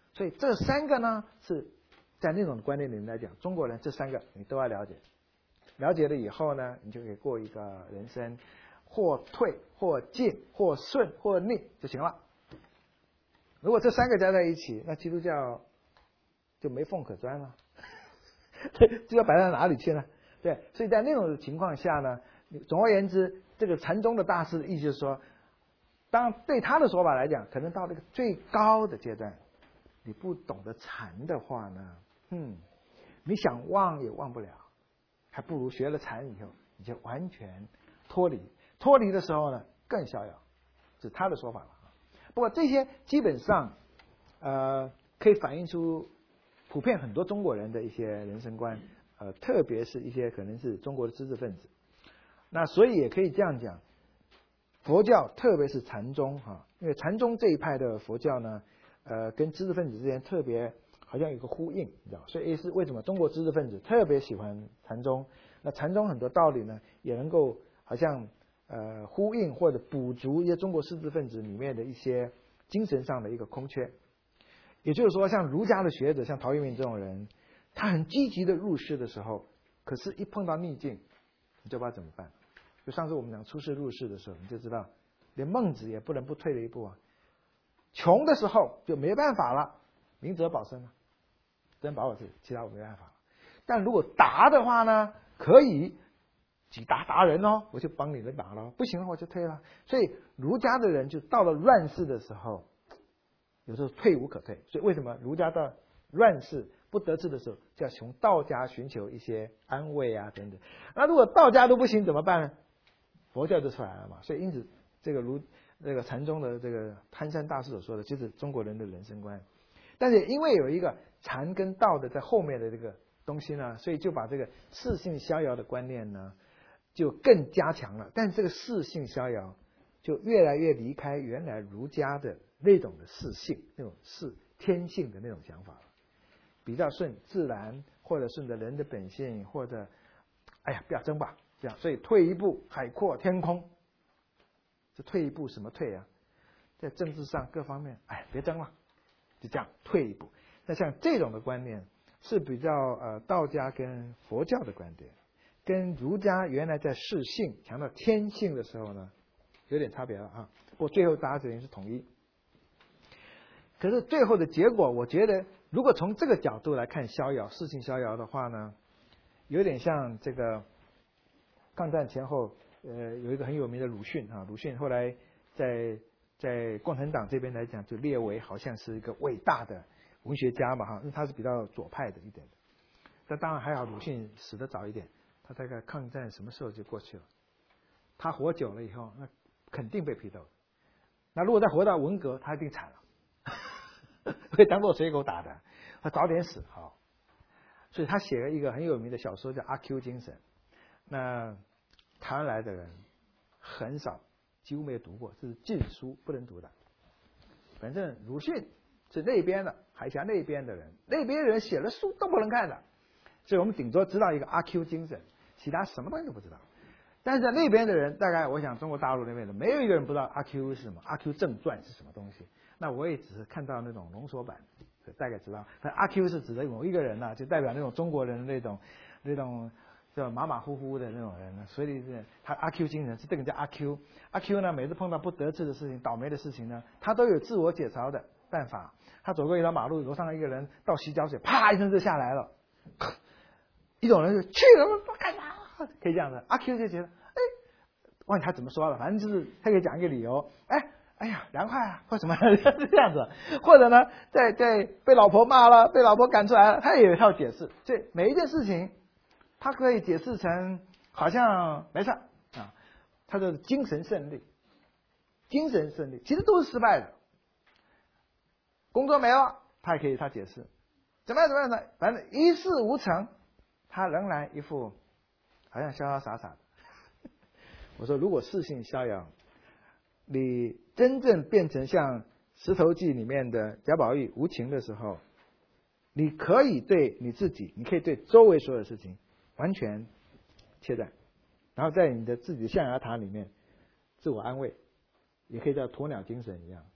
所以这三个呢，是在那种观念里面来讲，中国人这三个你都要了解。了解了以后呢，你就可以过一个人生，或退或进或顺或逆就行了。如果这三个加在一起，那基督教就没缝可钻了，这要摆到哪里去呢？对，所以在那种情况下呢，总而言之，这个禅宗的大师的意思就是说，当对他的说法来讲，可能到这个最高的阶段，你不懂得禅的话呢，嗯，你想忘也忘不了，还不如学了禅以后，你就完全脱离。脱离的时候呢，更逍遥，这是他的说法了。不过这些基本上，呃，可以反映出普遍很多中国人的一些人生观，呃，特别是一些可能是中国的知识分子。那所以也可以这样讲，佛教特别是禅宗哈，因为禅宗这一派的佛教呢，呃，跟知识分子之间特别好像有个呼应，你知道，所以是为什么中国知识分子特别喜欢禅宗？那禅宗很多道理呢，也能够好像呃呼应或者补足一些中国知识分子里面的一些精神上的一个空缺。也就是说，像儒家的学者，像陶渊明这种人，他很积极的入世的时候，可是一碰到逆境，你就不知道怎么办。就上次我们讲出世入世的时候，你就知道，连孟子也不能不退了一步啊。穷的时候就没办法了，明哲保身了，只能保我自己，其他我没办法了。但如果达的话呢，可以几达达人哦，我就帮你来打了，不行了我就退了。所以儒家的人就到了乱世的时候，有时候退无可退。所以为什么儒家到乱世不得志的时候，就要从道家寻求一些安慰啊等等。那如果道家都不行怎么办呢？佛教就出来了嘛。所以因此这个儒这个禅宗的这个憨山大师所说的，就是中国人的人生观。但是因为有一个禅跟道的在后面的这个东西呢，所以就把这个世性逍遥的观念呢就更加强了。但这个世性逍遥就越来越离开原来儒家的那种的世性，那种是天性的那种想法了，比较顺自然，或者顺着人的本性，或者哎呀不要争吧，这样，所以退一步海阔天空。这退一步什么退啊？在政治上各方面，哎别争了，就这样退一步。那像这种的观念是比较呃道家跟佛教的观点，跟儒家原来在世性强调天性的时候呢，有点差别了啊。不过最后大家决定是统一。可是最后的结果，我觉得如果从这个角度来看逍遥，世性逍遥的话呢，有点像这个抗战前后，呃，有一个很有名的鲁迅啊，鲁迅后来在在共产党这边来讲，就列为好像是一个伟大的文学家嘛哈，因为他是比较左派的一点的。但当然还好，鲁迅死得早一点，他大概抗战什么时候就过去了。他活久了以后，那肯定被批斗。那如果再活到文革，他一定惨了，被当做水狗打的。他早点死好。所以他写了一个很有名的小说叫《阿 Q 精神》。那台湾来的人很少，几乎没有读过，这是禁书不能读的。反正鲁迅是那边的，海峡那边的人，那边人写了书都不能看的，所以我们顶多知道一个阿 Q 精神，其他什么东西都不知道。但是在那边的人，大概我想中国大陆那边的没有一个人不知道阿 Q 是什么，阿 Q 正传是什么东西。那我也只是看到那种浓缩版，大概知道。但阿 Q 是指的某一个人呢、啊，就代表那种中国人的那种那种叫马马虎虎的那种人呢。所以是他阿 Q 精神是这个叫阿 Q。阿 Q 呢，每次碰到不得志的事情、倒霉的事情呢，他都有自我解嘲的办法。他走过一条马路，楼上一个人倒洗脚水，啪一声就下来了。一种人就去了，干啥？可以这样的。阿 Q 就觉得，哎，忘记他怎么说了，反正就是他可以讲一个理由，哎，哎呀，凉快啊，或什么是这样子，或者呢，在在被老婆骂了，被老婆赶出来了，他也有一套解释。所以每一件事情，他可以解释成好像没事啊，他的精神胜利，精神胜利其实都是失败的。工作没了，他也可以他解释，怎么样怎么样的，反正一事无成，他仍然一副好像潇潇洒洒的。我说，如果世性逍遥，你真正变成像《石头记》里面的贾宝玉无情的时候，你可以对你自己，你可以对周围所有事情完全切断，然后在你的自己的象牙塔里面自我安慰，也可以叫鸵鸟精神一样。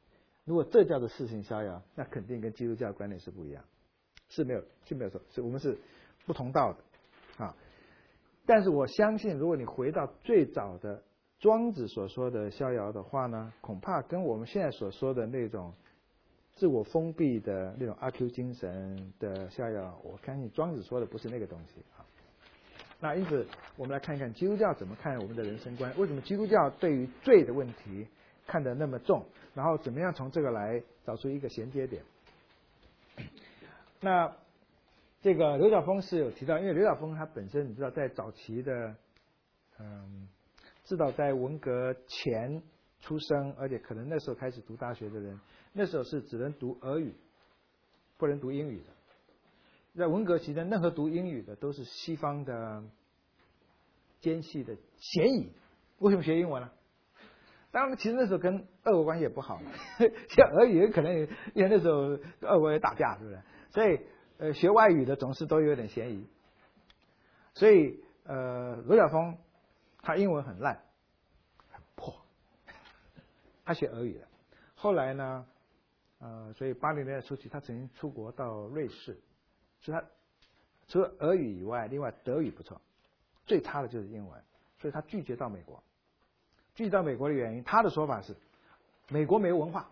如果这叫做世行逍遥，那肯定跟基督教观念是不一样，是没有是没有错，是我们是不同道的啊。但是我相信，如果你回到最早的庄子所说的逍遥的话呢，恐怕跟我们现在所说的那种自我封闭的那种阿 Q 精神的逍遥，我相信庄子说的不是那个东西啊。那因此，我们来看一看基督教怎么看我们的人生观，为什么基督教对于罪的问题看得那么重，然后怎么样从这个来找出一个衔接点。那这个刘晓峰是有提到，因为刘晓峰他本身你知道在早期的，嗯，至少在文革前出生，而且可能那时候开始读大学的人，那时候是只能读俄语，不能读英语的。在文革期间，任何读英语的都是西方的奸细的嫌疑。为什么学英文呢？当然，其实那时候跟俄国关系也不好，像俄语可能也因为那时候俄国也打架，是不是？所以呃，学外语的总是都有点嫌疑。所以呃，罗晓峰他英文很烂，很破，他学俄语的。后来呢，呃，所以八零年代初期，他曾经出国到瑞士。所以他除了俄语以外，另外德语不错，最差的就是英文，所以他拒绝到美国。拒绝到美国的原因，他的说法是美国没文化。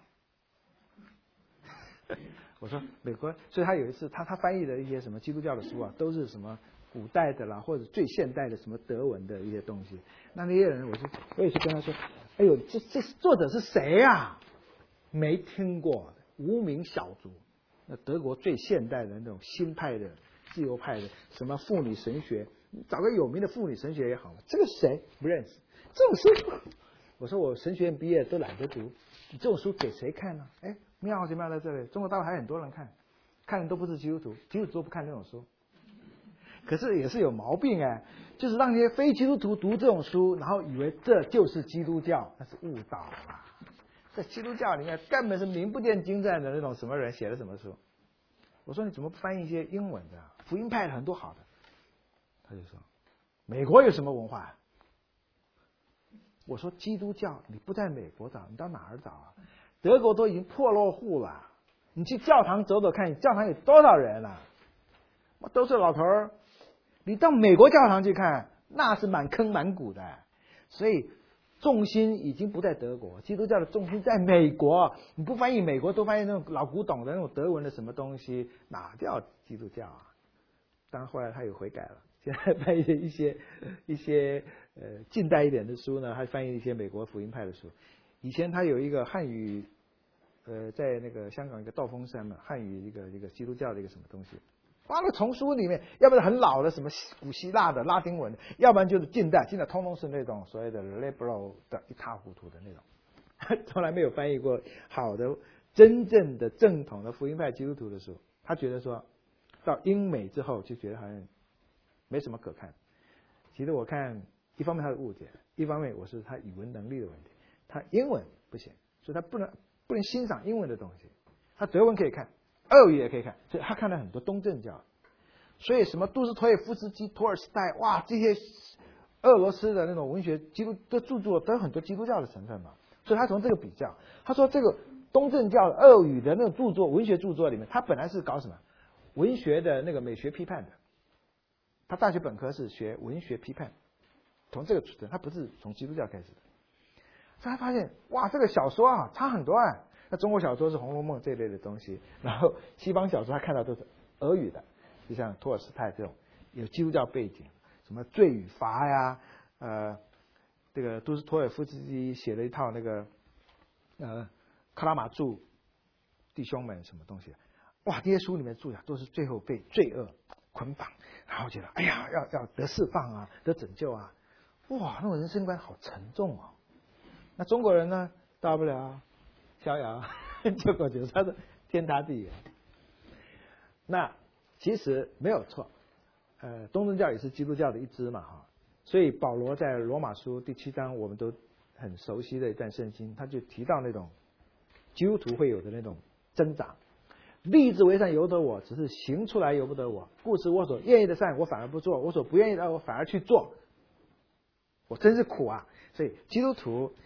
我说美国，所以他有一次他他翻译的一些什么基督教的书啊，都是什么古代的啦，或者最现代的什么德文的一些东西。那那些人，我就我也是跟他说，哎呦，这这作者是谁呀、啊？没听过，无名小卒。那德国最现代的那种新派的自由派的什么妇女神学，找个有名的妇女神学也好，这个谁不认识？这种书，我说我神学院毕业都懒得读，你这种书给谁看呢？哎，妙就妙在这里，中国大陆还很多人看，看的都不是基督徒，基督徒都不看这种书。可是也是有毛病哎，就是让那些非基督徒读这种书，然后以为这就是基督教，那是误导啊。在基督教里面根本是名不见经传的那种什么人写的什么书。我说你怎么不翻译一些英文的福音派很多好的？他就说美国有什么文化、啊？我说基督教你不在美国找，你到哪儿找啊？德国都已经破落户了，你去教堂走走看，你教堂有多少人啊？都是老头儿。你到美国教堂去看，那是满坑满谷的。所以重心已经不在德国，基督教的重心在美国。你不翻译美国，都翻译那种老古董的那种德文的什么东西，哪叫基督教啊？当然后来他有悔改了，现在翻译一些一些呃近代一点的书呢，还翻译一些美国福音派的书。以前他有一个汉语，呃，在那个香港一个道风山嘛，汉语一个一个基督教的一个什么东西。哇，那丛书里面，要不然很老的什么古希腊的拉丁文，要不然就是近代，近代通通是那种所谓的 liberal 的一塌糊涂的那种，从来没有翻译过好的、真正的正统的福音派基督徒的书。他觉得说，到英美之后就觉得好像没什么可看。其实我看，一方面他的误解，一方面我是他语文能力的问题，他英文不行，所以他不能不能欣赏英文的东西，他德文可以看。俄语也可以看，所以他看了很多东正教，所以什么杜斯托耶夫斯基、托尔斯泰，哇，这些俄罗斯的那种文学基督的著作都有很多基督教的成分嘛，所以他从这个比较，他说这个东正教俄语的那种著作、文学著作里面，他本来是搞什么文学的那个美学批判的，他大学本科是学文学批判，从这个出身，他不是从基督教开始的，所以他发现哇，这个小说啊差很多啊。那中国小说是《红楼梦》这一类的东西，然后西方小说他看到都是俄语的，就像托尔斯泰这种有基督教背景，什么《罪与罚》呀，呃，这个都是托尔夫斯基写了一套那个呃卡拉马祝弟兄们什么东西，哇，这些书里面注讲都是最后被罪恶捆绑，然后觉得哎呀要要得释放啊，得拯救啊，哇，那种人生观好沉重哦。那中国人呢，大不了逍遥，结果就是他的天差地远。那其实没有错，呃，东正教也是基督教的一支嘛，哈。所以保罗在罗马书第七章，我们都很熟悉的一段圣经，他就提到那种基督徒会有的那种挣扎。立志为善由得我，只是行出来由不得我。故此我所愿意的善，我反而不做；我所不愿意的，我反而去做。我真是苦啊！所以基督徒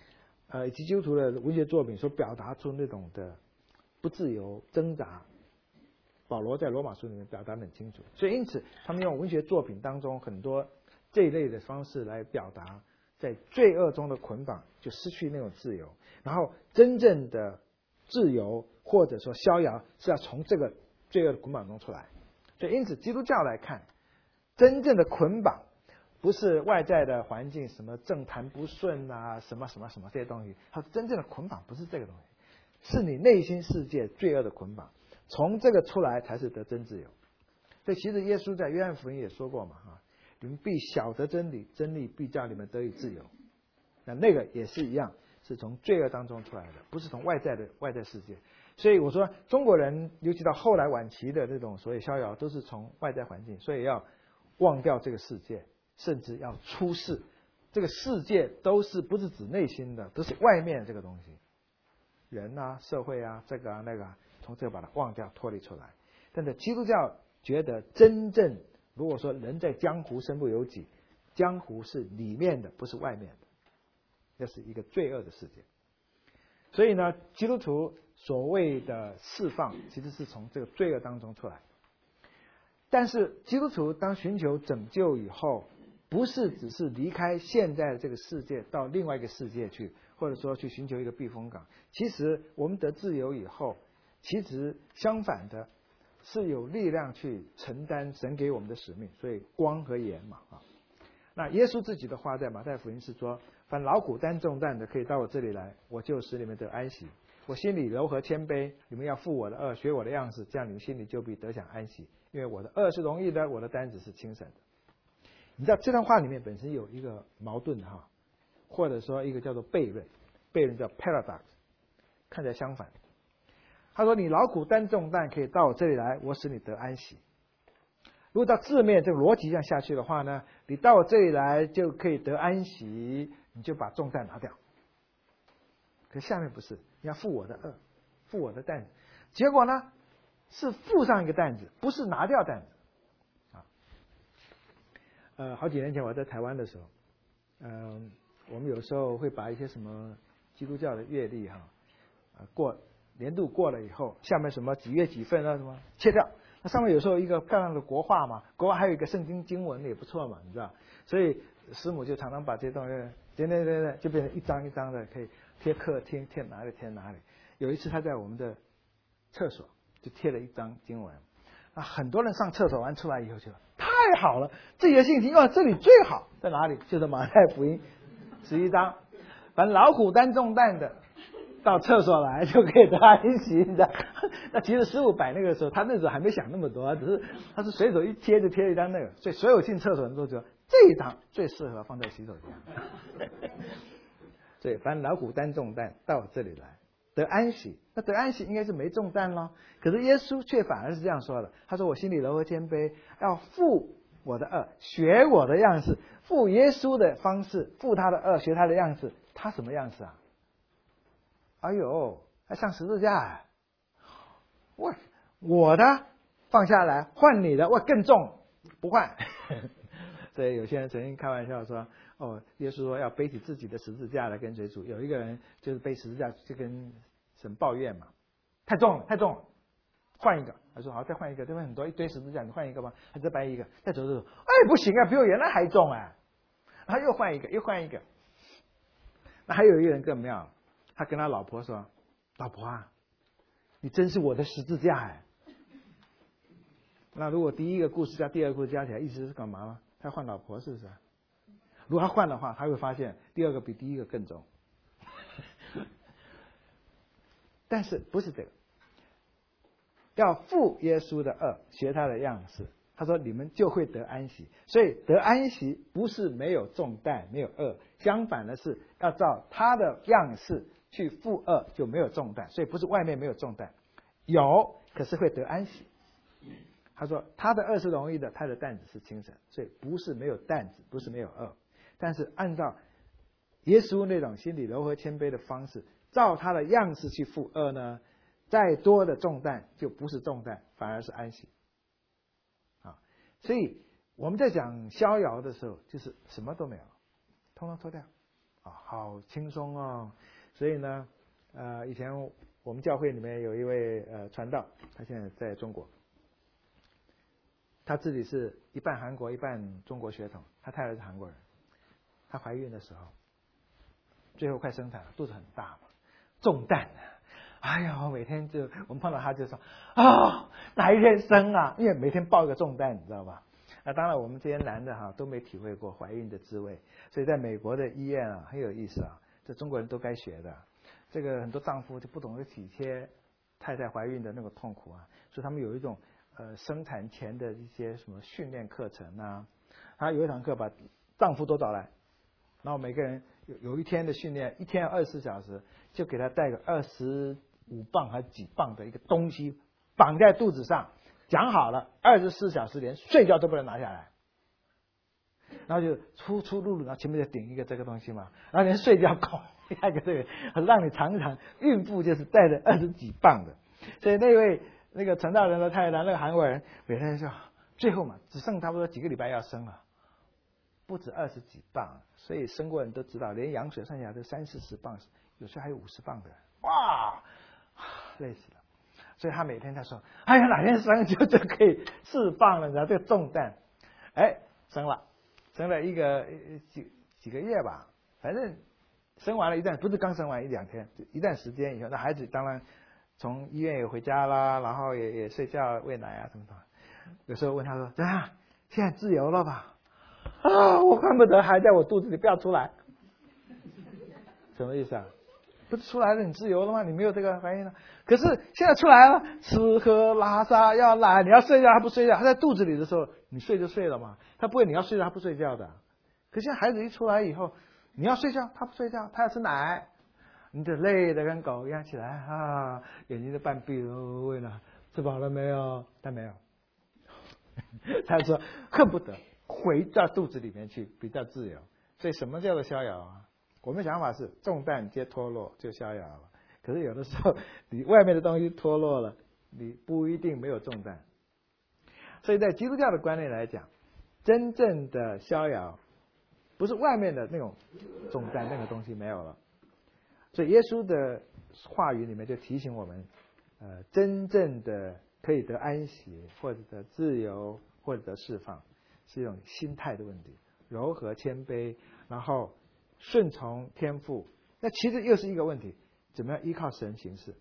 呃以及基督徒的文学作品所表达出那种的不自由挣扎，保罗在罗马书里面表达得很清楚。所以因此他们用文学作品当中很多这一类的方式来表达在罪恶中的捆绑，就失去那种自由，然后真正的自由或者说逍遥是要从这个罪恶的捆绑中出来。所以因此基督教来看，真正的捆绑不是外在的环境，什么政坛不顺啊，什么什么什么这些东西，它真正的捆绑不是这个东西，是你内心世界罪恶的捆绑，从这个出来才是得真自由。所以其实耶稣在约翰福音也说过嘛，哈，你们必晓得真理，真理必叫你们得以自由。那那个也是一样，是从罪恶当中出来的，不是从外在的外在世界。所以我说中国人尤其到后来晚期的这种所谓逍遥，都是从外在环境，所以要忘掉这个世界，甚至要出世。这个世界都是不是指内心的，都是外面这个东西，人啊、社会啊、这个啊那个啊，从这个把它忘掉、脱离出来。但是基督教觉得，真正如果说人在江湖身不由己，江湖是里面的，不是外面的，那是一个罪恶的世界。所以呢，基督徒所谓的释放，其实是从这个罪恶当中出来。但是基督徒当寻求拯救以后，不是只是离开现在的这个世界到另外一个世界去，或者说去寻求一个避风港。其实我们得自由以后，其实相反的是有力量去承担神给我们的使命。所以光和盐嘛啊。那耶稣自己的话在马太福音是说，凡劳苦担重担的可以到我这里来，我就使你们得安息。我心里柔和谦卑，你们要负我的恶，学我的样式，这样你们心里就必得享安息。因为我的恶是容易的，我的担子是轻省的。你知道这段话里面本身有一个矛盾哈，或者说一个叫做悖论，悖论叫 paradox， 看起来相反。他说你劳苦担重担可以到我这里来，我使你得安息。如果到字面这个逻辑上下去的话呢，你到我这里来就可以得安息，你就把重担拿掉。可下面不是，你要负我的恶，负我的担子。结果呢，是负上一个担子，不是拿掉担子。啊，呃，好几年前我在台湾的时候，嗯、呃，我们有时候会把一些什么基督教的阅历哈，啊，过年度过了以后，下面什么几月几份啊什么切掉。那上面有时候一个漂亮的国画嘛，国画还有一个圣经经文也不错嘛，你知道？所以师母就常常把这些东西，对对对对，就变成一张一张的，可以贴客厅，贴哪里贴哪里。有一次他在我们的厕所就贴了一张经文，啊，很多人上厕所完出来以后就太好了，自己的信心哇，这里最好在哪里？就是马太福音十一章，凡劳苦担重担的，到厕所来就可以得安息，你知道？那其实师父摆那个时候，他那时候还没想那么多，只是他是随手一贴就贴了一张那个，所以所有进厕所的人都觉得这一张最适合放在洗手间。所以凡劳苦担重担到我这里来得安息，那得安息应该是没重担咯。可是耶稣却反而是这样说的，他说我心里柔和谦卑，要负我的恶，学我的样式，负耶稣的方式，负他的恶，学他的样式。他什么样式啊？哎呦，还上十字架啊！我我的放下来换你的，我更重，不换。所以有些人曾经开玩笑说，哦，耶稣说要背起自己的十字架来跟随主。有一个人就是背十字架就跟神抱怨嘛，太重了，太重了，换一个。他说好，再换一个，这边很多一堆十字架，你换一个吧。他再搬一个，再走走走，哎，不行啊，比我原来还重啊。他又换一个，又换一个。那还有一个人更妙，他跟他老婆说，老婆啊，你真是我的十字架哎。那如果第一个故事加第二个故事加起来，意思是干嘛吗？他换老婆是不是？如果他换的话，他会发现第二个比第一个更重。但是不是这个，要负耶稣的恶，学他的样式。他说你们就会得安息。所以得安息不是没有重担，没有恶，相反的是要照他的样式去负恶，就没有重担。所以不是外面没有重担，有，可是会得安息。他说他的恶是容易的，他的担子是轻省。所以不是没有担子，不是没有恶，但是按照耶稣那种心里柔和谦卑的方式，照他的样式去负恶呢，再多的重担就不是重担，反而是安息。啊，所以我们在讲逍遥的时候，就是什么都没有，通通脱掉，啊，好轻松哦。 所以呢，呃，以前我们教会里面有一位呃传道，他现在在中国，他自己是一半韩国一半中国血统，他太太是韩国人，他怀孕的时候，最后快生产了，肚子很大嘛，重担啊，哎呀，我每天就我们碰到他就说啊、哦，哪一天生啊？因为每天抱一个重担，你知道吧？那当然，我们这些男的哈都没体会过怀孕的滋味，所以在美国的医院啊很有意思啊，这中国人都该学的。这个很多丈夫就不懂得体贴太太怀孕的那个痛苦啊，所以他们有一种呃生产前的一些什么训练课程啊，他有一堂课把丈夫都找来，然后每个人有有一天的训练，一天要二十四小时，就给他带个二十五磅还几磅的一个东西绑在肚子上，讲好了二十四小时连睡觉都不能拿下来，然后就出出入入，然后前面就顶一个这个东西嘛，然后连睡觉口那个这个让你尝尝，孕妇就是带着二十几磅的，所以那位那个陈大人的太太，那个韩国人每天说，最后嘛只剩差不多几个礼拜要生了。不止二十几磅，所以生过人都知道，连羊水算下来都三四十磅，有时候还有五十磅的，哇，累死了。所以他每天他说，哎呀，哪天生就就可以释放了，然后这个重担，哎，生了，生了一个几几个月吧，反正生完了一段，不是刚生完一两天，一段时间以后，那孩子当然从医院也回家啦，然后也也睡觉喂奶啊什么的。有时候问他说，怎样？现在自由了吧？啊！我恨不得还在我肚子里不要出来，什么意思啊？不是出来了你自由了吗？你没有这个反应了。可是现在出来了，吃喝拉撒要来，你要睡觉他不睡觉，他在肚子里的时候你睡就睡了嘛，他不会你要睡觉他不睡觉的。可现在孩子一出来以后，你要睡觉他不睡觉，他要吃奶，你得累得跟狗一样起来啊，眼睛都半闭了，喂了，吃饱了没有？他没有，他说恨不得回到肚子里面去比较自由。所以什么叫做逍遥啊？我们想法是重担皆脱落就逍遥了，可是有的时候你外面的东西脱落了，你不一定没有重担。所以在基督教的观念来讲，真正的逍遥不是外面的那种重担，那个东西没有了。所以耶稣的话语里面就提醒我们，呃，真正的可以得安息，或者得自由，或者得释放，是一种心态的问题，柔和谦卑，然后顺从天父。那其实又是一个问题，怎么样依靠神行事？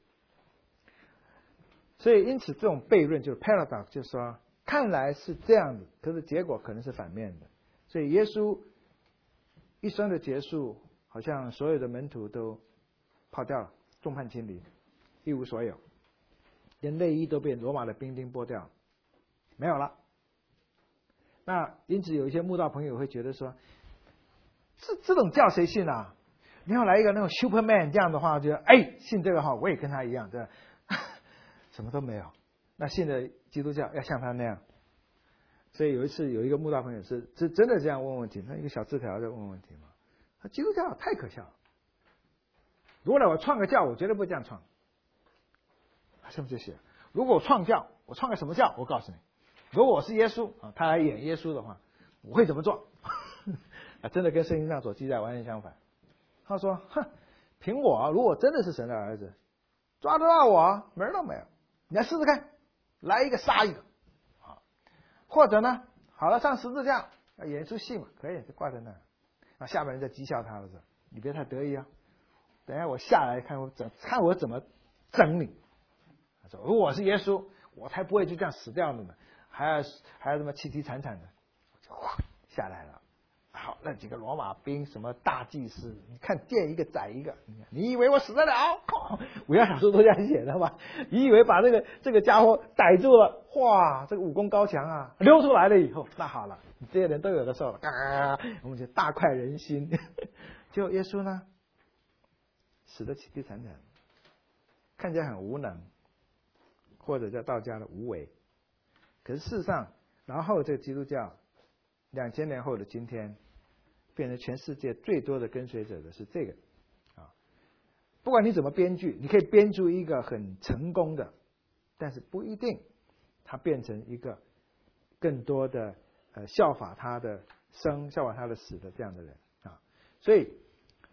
所以因此这种悖论就是 paradox， 就是说看来是这样子，可是结果可能是反面的。所以耶稣一生的结束，好像所有的门徒都跑掉了，众叛亲离，一无所有，连内衣都被罗马的兵丁剥掉，没有了。那因此有一些慕道朋友会觉得说，这这种教谁信啊？你要来一个那种 Superman 这样的话，就哎信这个哈，我也跟他一样，对吧？什么都没有。那信的基督教要像他那样。所以有一次有一个慕道朋友是是真的这样问问题，他一个小字条在问问题嘛。他基督教太可笑了，如果我创个教，我绝对不会这样创。是不是这些？如果我创教，我创个什么教？我告诉你，如果我是耶稣啊，他来演耶稣的话，我会怎么做？啊，真的跟圣经上所记载完全相反。他说：“哼，凭我，如果真的是神的儿子，抓得到我门都没有。你来试试看，来一个杀一个啊！或者呢，好了，上十字架演一出戏嘛，可以就挂在那儿。啊，下面人在讥笑他的时候，你别太得意啊，等一下我下来看我怎看我怎么整你。”他说：“如果我是耶稣，我才不会就这样死掉了呢，还要还要这么凄凄惨惨的。”就哗下来了。好，那几个罗马兵什么大祭司，你看见一个宰一个，你以为我死得了？武侠小说都这样写的嘛？你以为把这个这个家伙逮住了，哇，这个武功高强啊，溜出来了以后，那好了，这些人都有的受了，嘎，我们就大快人心。结果耶稣呢，死得凄凄惨惨，看起来很无能，或者叫道家的无为。可是事实上，然后这个基督教两千年后的今天，变成全世界最多的跟随者的是这个啊。不管你怎么编剧，你可以编出一个很成功的，但是不一定他变成一个更多的呃效法他的生、效法他的死的这样的人啊。所以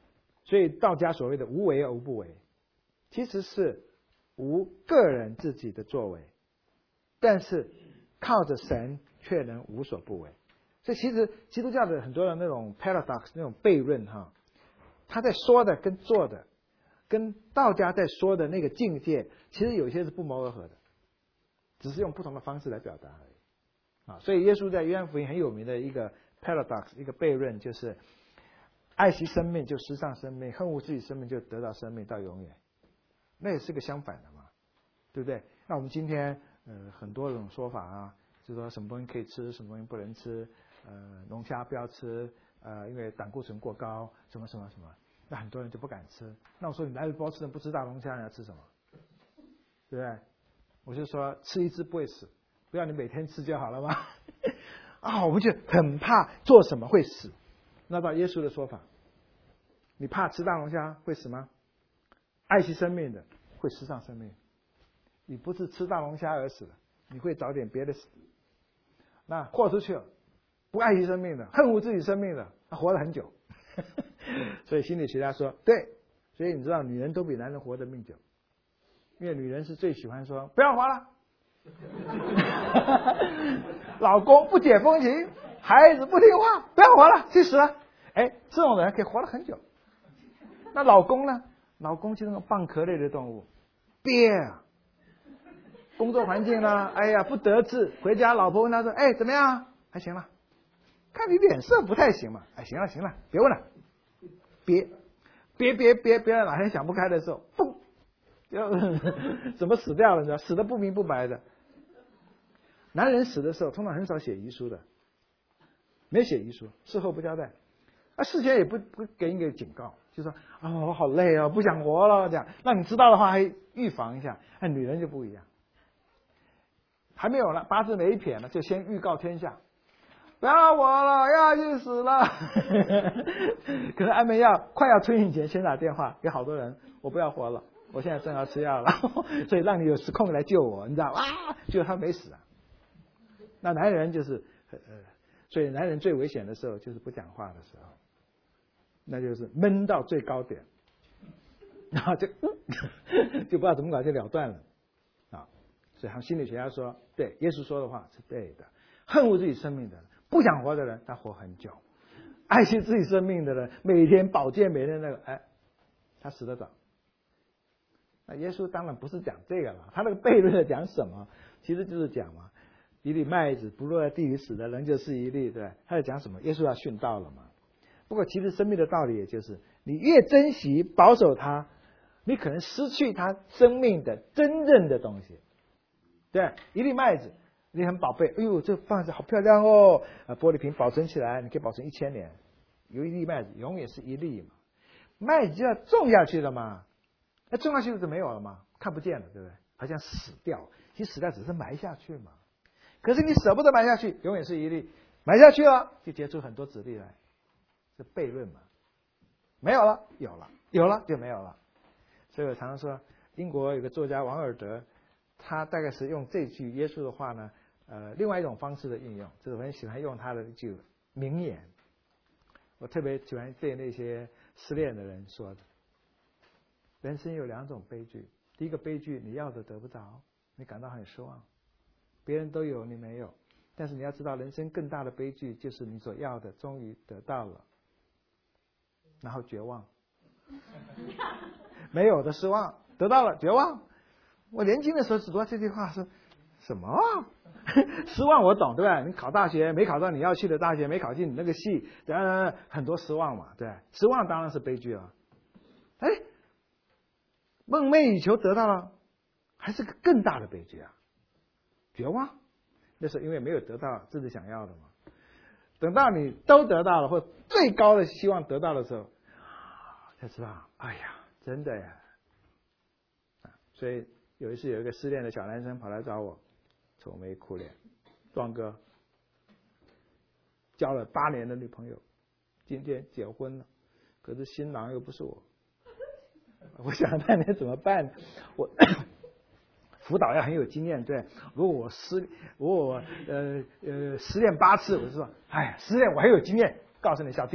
所以道家所谓的无为而无不为，其实是无个人自己的作为，但是靠着神却能无所不为。所以其实基督教的很多的那种 paradox 那种悖论哈，他在说的跟做的，跟道家在说的那个境界，其实有些是不谋而合的，只是用不同的方式来表达而已。啊，所以耶稣在约翰福音很有名的一个 paradox 一个悖论，就是爱惜生命就失丧生命，恨恶自己生命就得到生命到永远。那也是个相反的嘛，对不对？那我们今天呃很多种说法啊，就是说什么东西可以吃，什么东西不能吃，呃龙虾不要吃，呃因为胆固醇过高，什么什么什么，那很多人就不敢吃。那我说你来了包吃人不吃大龙虾，你要吃什么？对不对？我就说吃一只不会死，不要你每天吃就好了吗？啊，我们就很怕做什么会死。那到耶稣的说法，你怕吃大龙虾会死吗？爱惜生命的会失丧生命，你不是吃大龙虾而死的，你会找点别的死。那豁出去了，不爱惜生命的，恨恶自己生命的，他活了很久。所以心理学家说，对，所以你知道女人都比男人活得命久，因为女人是最喜欢说不要活了，老公不解风情，孩子不听话，不要活了，去死了。哎，这种人可以活了很久。那老公呢？老公就是那种蚌壳类的动物，憋啊，工作环境呢，哎呀不得志，回家老婆问他说，哎怎么样？还行了，看你脸色不太行嘛，哎行了行了，别问了，憋憋憋憋憋到哪天想不开的时候，嘣，就怎么死掉了？你知道，死的不明不白的。男人死的时候通常很少写遗书的，没写遗书，事后不交代，啊事前也不不给你个警告。就说啊、哦，我好累啊、哦，不想活了，这样。那你知道的话，还预防一下。哎，女人就不一样，还没有了，八字没撇呢，就先预告天下，不要活了，要去死了。可是安眠药快要吞进前，先打电话给好多人，我不要活了，我现在正要吃药了，所以让你有时空来救我，你知道啊？结果他没死啊。那男人就是呃，所以男人最危险的时候就是不讲话的时候。那就是闷到最高点，然后就就不知道怎么搞就了断了啊！所以他们心理学家说，对耶稣说的话是对的。恨恶自己生命的人，不想活的人，他活很久；爱惜自己生命的人，每天保健，每天那个，哎，他死得早。那耶稣当然不是讲这个了，他那个悖论讲什么？其实就是讲嘛，一粒麦子不落在地里死的，仍旧是一粒，对吧？他在讲什么？耶稣要殉道了嘛。不过其实生命的道理也就是，你越珍惜保守它，你可能失去它生命的真正的东西。对，一粒麦子你很宝贝，哎呦这放着好漂亮哦，啊玻璃瓶保存起来，你可以保存一千年。有一粒麦子永远是一粒嘛，麦子就要种下去了嘛，那种下去就没有了嘛，看不见了，对不对？好像死掉，其实死掉只是埋下去嘛。可是你舍不得埋下去，永远是一粒，埋下去了就结出很多籽粒来。是悖论嘛？没有了，有了，有了就没有了。所以我常常说，英国有个作家王尔德，他大概是用这句耶稣的话呢，呃，另外一种方式的应用，就是我很喜欢用他的一句名言。我特别喜欢对那些失恋的人说的：人生有两种悲剧，第一个悲剧，你要的得不着，你感到很失望，别人都有，你没有。但是你要知道，人生更大的悲剧就是你所要的终于得到了。然后绝望，没有的失望，得到了绝望。我年轻的时候只读这句话是什么？失望我懂，对吧？你考大学没考到你要去的大学，没考进你那个系，呃，很多失望嘛，对，失望当然是悲剧了。哎，梦寐以求得到了，还是个更大的悲剧啊！绝望，那是因为没有得到自己想要的嘛。等到你都得到了，或最高的希望得到的时候，才知道，哎呀，真的呀！所以有一次有一个失恋的小男生跑来找我，愁眉苦脸，壮哥，交了八年的女朋友，今天结婚了，可是新郎又不是我，我想那你怎么办？我辅导要很有经验，对。如果我失，如果我呃呃失恋八次，我就说，哎，失恋我很有经验，告诉你小弟，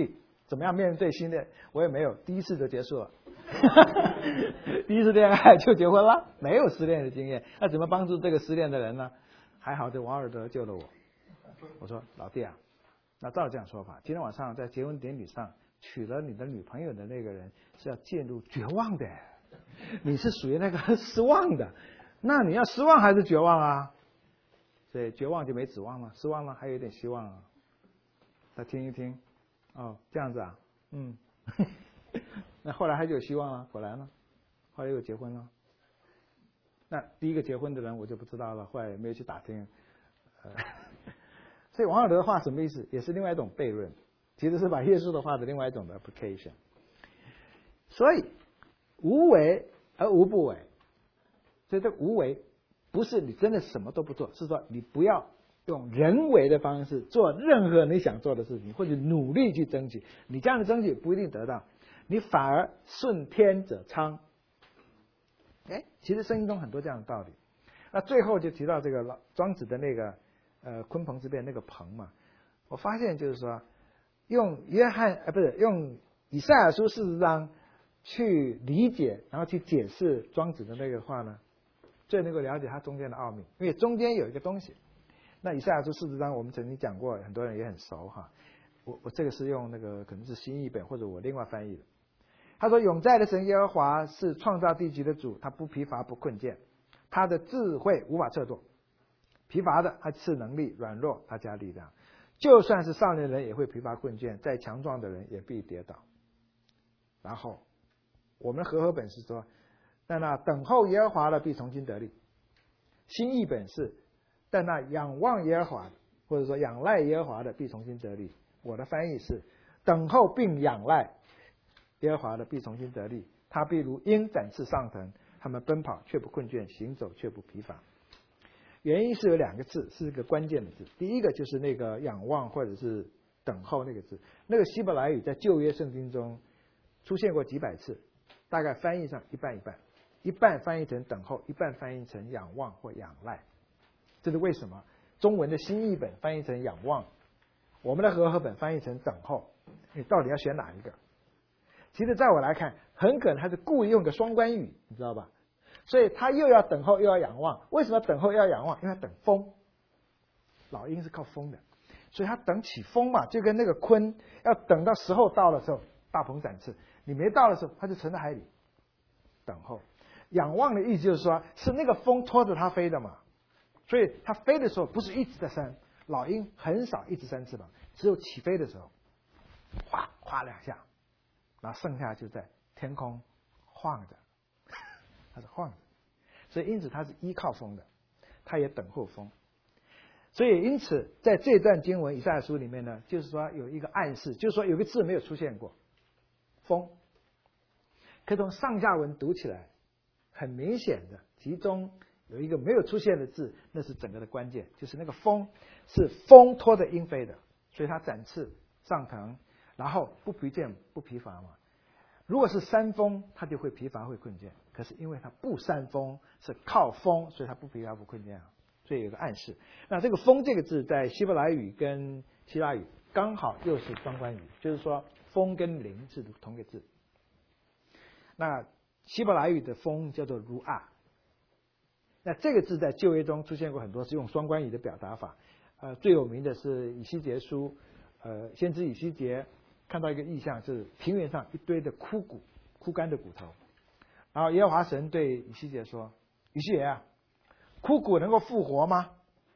怎么样面对新恋？我也没有，第一次就结束了，第一次恋爱就结婚了，没有失恋的经验。那怎么帮助这个失恋的人呢？还好这王尔德救了我。我说老弟啊，那照这样说法，今天晚上在结婚典礼上娶了你的女朋友的那个人是要进入绝望的，你是属于那个失望的，那你要失望还是绝望啊？所以绝望就没指望了，失望了还有一点希望啊。再听一听，哦，这样子啊，嗯，那后来还就有希望了，果然呢，后来又结婚了。那第一个结婚的人我就不知道了，后来也没有去打听。呃，所以王尔德的话什么意思？也是另外一种悖论，其实是把耶稣的话的另外一种的 application。所以无为而无不为，所以这无为不是你真的什么都不做，是说你不要用人为的方式做任何你想做的事情，或者努力去争取，你这样的争取不一定得到，你反而顺天者昌。哎，其实圣经中很多这样的道理。那最后就提到这个庄子的那个呃鲲鹏之辩那个鹏嘛，我发现就是说用约翰呃不是用以赛亚书四十章去理解，然后去解释庄子的那个话呢，最能够了解它中间的奥秘，因为中间有一个东西。那以赛亚书四十章我们曾经讲过，很多人也很熟哈。我我这个是用那个可能是新译本或者我另外翻译的。他说永在的神耶和华是创造地级的主，他不疲乏不困倦，他的智慧无法测度，疲乏的他赐能力，软弱他加力量。就算是少年人也会疲乏困倦，再强壮的人也必跌倒。然后我们和合本是说，但那等候耶和华的必重新得力。新译本是但那仰望耶和华的，或者说仰赖耶和华的必重新得力。我的翻译是等候并仰赖耶和华的必重新得力，他必如鹰展翅上腾，他们奔跑却不困倦，行走却不疲乏。原因是有两个字，是一个关键的字。第一个就是那个仰望或者是等候那个字，那个希伯来语在旧约圣经中出现过几百次，大概翻译上一半一半，一半翻译成等候，一半翻译成仰望或仰赖。这是为什么中文的新译本翻译成仰望，我们的和合本翻译成等候，你到底要选哪一个？其实在我来看，很可能他是故意用个双关语，你知道吧？所以他又要等候又要仰望。为什么等候又要仰望？因为他等风，老鹰是靠风的，所以他等起风嘛，就跟那个鲲要等到时候到的时候大鹏展翅，你没到的时候他就沉在海里等候。仰望的意思就是说是那个风拖着他飞的嘛，所以他飞的时候不是一直在扇，老鹰很少一直扇翅膀，只有起飞的时候哗哗两下，然后剩下就在天空晃着，它是晃着，所以因此它是依靠风的，它也等候风。所以因此在这段经文以赛亚书里面呢，就是说有一个暗示，就是说有个字没有出现过，风。可从上下文读起来很明显的，其中有一个没有出现的字，那是整个的关键，就是那个风是风拖着鹰飞的，所以它展翅上腾，然后不疲倦不疲乏嘛。如果是山风，它就会疲乏会困倦，可是因为它不山风，是靠风，所以它不疲乏不困倦啊。所以有个暗示。那这个风这个字在希伯来语跟希腊语刚好又是双关语，就是说风跟灵是同一个字。那希伯来语的风叫做如阿，那这个字在旧约中出现过很多，是用双关语的表达法。呃，最有名的是以西结书，呃，先知以西结看到一个异象，是平原上一堆的枯骨、枯干的骨头。然后耶和华神对以西结说：“以西结啊，枯骨能够复活吗？”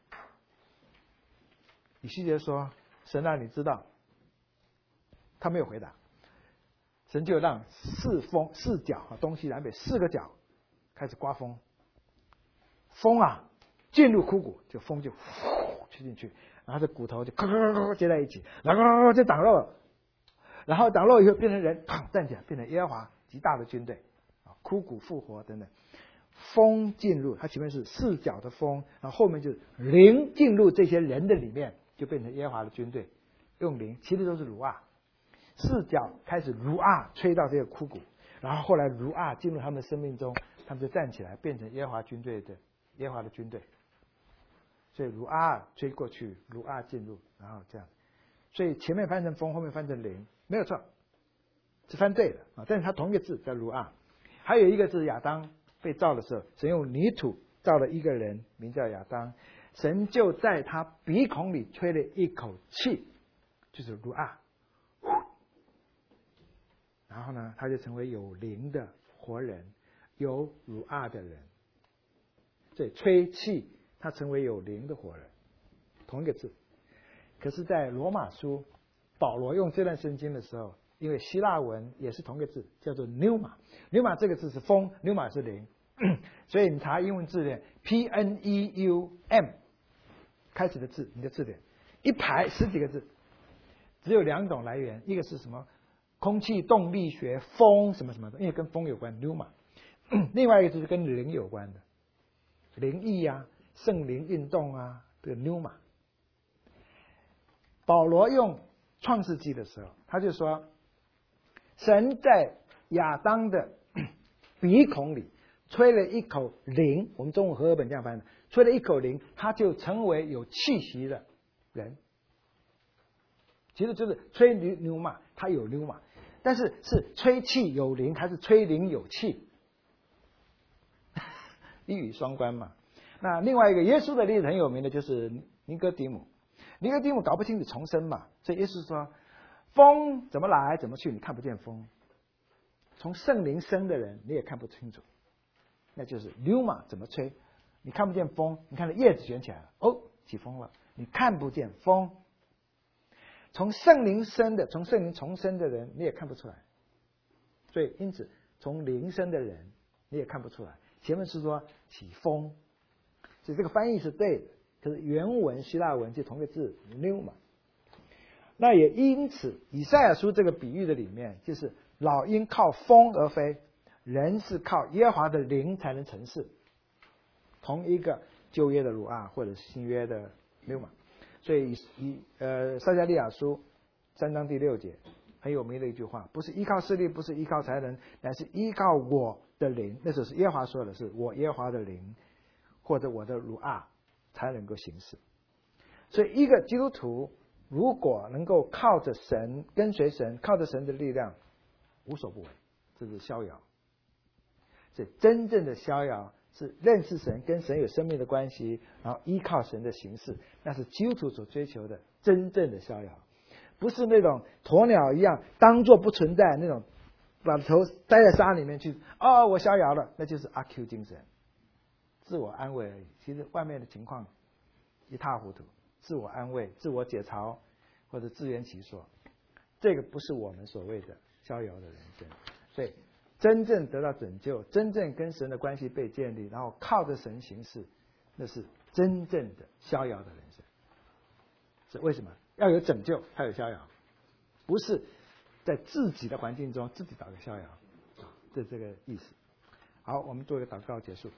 以西结说：“神啊，你知道。”他没有回答。神就让四风四角东西南北四个角开始刮风，风啊进入枯骨，就风就呼吹进去，然后这骨头就咔咔咔咔接在一起，然后就长肉了，然后长肉以后变成人，站起来变成耶和华极大的军队，枯骨复活等等。风进入，它前面是四角的风，然后后面就是灵进入这些人的里面，就变成耶和华的军队，用灵，其实都是鲁啊。四角开始如啊吹到这个枯骨，然后后来如啊进入他们生命中，他们就站起来变成耶和华军队的耶和华的军队。所以如啊吹过去，如啊进入，然后这样。所以前面翻成风，后面翻成灵， 没有错，是翻对的啊。但是它同一个字叫如阿。还有一个字亚当被造的时候，神用泥土造了一个人，名叫亚当，神就在他鼻孔里吹了一口气，就是如阿，然后呢，他就成为有灵的活人，有如阿的人。所以吹气，他成为有灵的活人，同一个字。可是，在罗马书，保罗用这段圣经的时候，因为希腊文也是同一个字，叫做 pneuma。pneuma 这个字是风 ，pneuma 是灵，所以你查英文字典 ，P N E U M 开始的字，你的字典一排十几个字，只有两种来源，一个是什么？空气动力学，风什么什么的，因为跟风有关 pneuma。另外一个就是跟灵有关的，灵意啊，圣灵运动啊，这个 pneuma。保罗用创世纪的时候，他就说，神在亚当的鼻孔里吹了一口灵，我们中文和合本这样翻的，吹了一口灵，他就成为有气息的人。其实就是吹牛嘛，他有牛嘛，但是是吹气有灵，还是吹灵有气？一语双关嘛。那另外一个耶稣的例子很有名的就是尼哥底母，尼哥底母搞不清楚重生嘛，所以耶稣说，风怎么来怎么去，你看不见风。从圣灵生的人你也看不清楚，那就是牛嘛怎么吹，你看不见风，你看到叶子卷起来了，哦，起风了，你看不见风。从圣灵生的，从圣灵重生的人你也看不出来，所以因此从灵生的人你也看不出来。前面是说起风，所以这个翻译是对的，可是原文希腊文就同一个字 pneuma。那也因此以赛亚书这个比喻的里面，就是老鹰靠风而飞，人是靠耶和华的灵才能成事，同一个旧约的鲁啊，或者新约的pneuma。所以以呃撒迦利亚书三章第六节很有名的一句话，不是依靠势力，不是依靠才能，乃是依靠我的灵。那时候是耶和华说的，是我耶和华的灵或者我的鲁啊才能够行事。所以一个基督徒如果能够靠着神，跟随神，靠着神的力量，无所不为，这是逍遥。所以真正的逍遥是认识神，跟神有生命的关系，然后依靠神的形式，那是基督徒所追求的真正的逍遥，不是那种鸵鸟一样当作不存在那种，把头待在沙里面去，哦，我逍遥了，那就是阿 Q 精神，自我安慰而已。其实外面的情况一塌糊涂，自我安慰、自我解嘲或者自圆其说，这个不是我们所谓的逍遥的人生。所以真正得到拯救，真正跟神的关系被建立，然后靠着神行事，那是真正的逍遥的人生。是为什么？要有拯救才有逍遥，不是在自己的环境中自己找个逍遥，这这个意思。好，我们做一个祷告结束。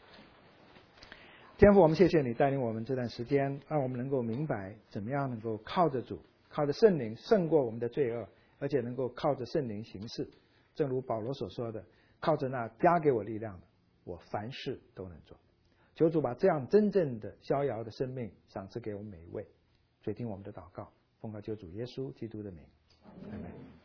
天父，我们谢谢你带领我们这段时间，让我们能够明白怎么样能够靠着主，靠着圣灵胜过我们的罪恶，而且能够靠着圣灵行事。正如保罗所说的，靠着那加给我力量的，我凡事都能做。求主把这样真正的逍遥的生命赏赐给我们每一位。垂听我们的祷告，奉靠救主耶稣基督的名，阿们。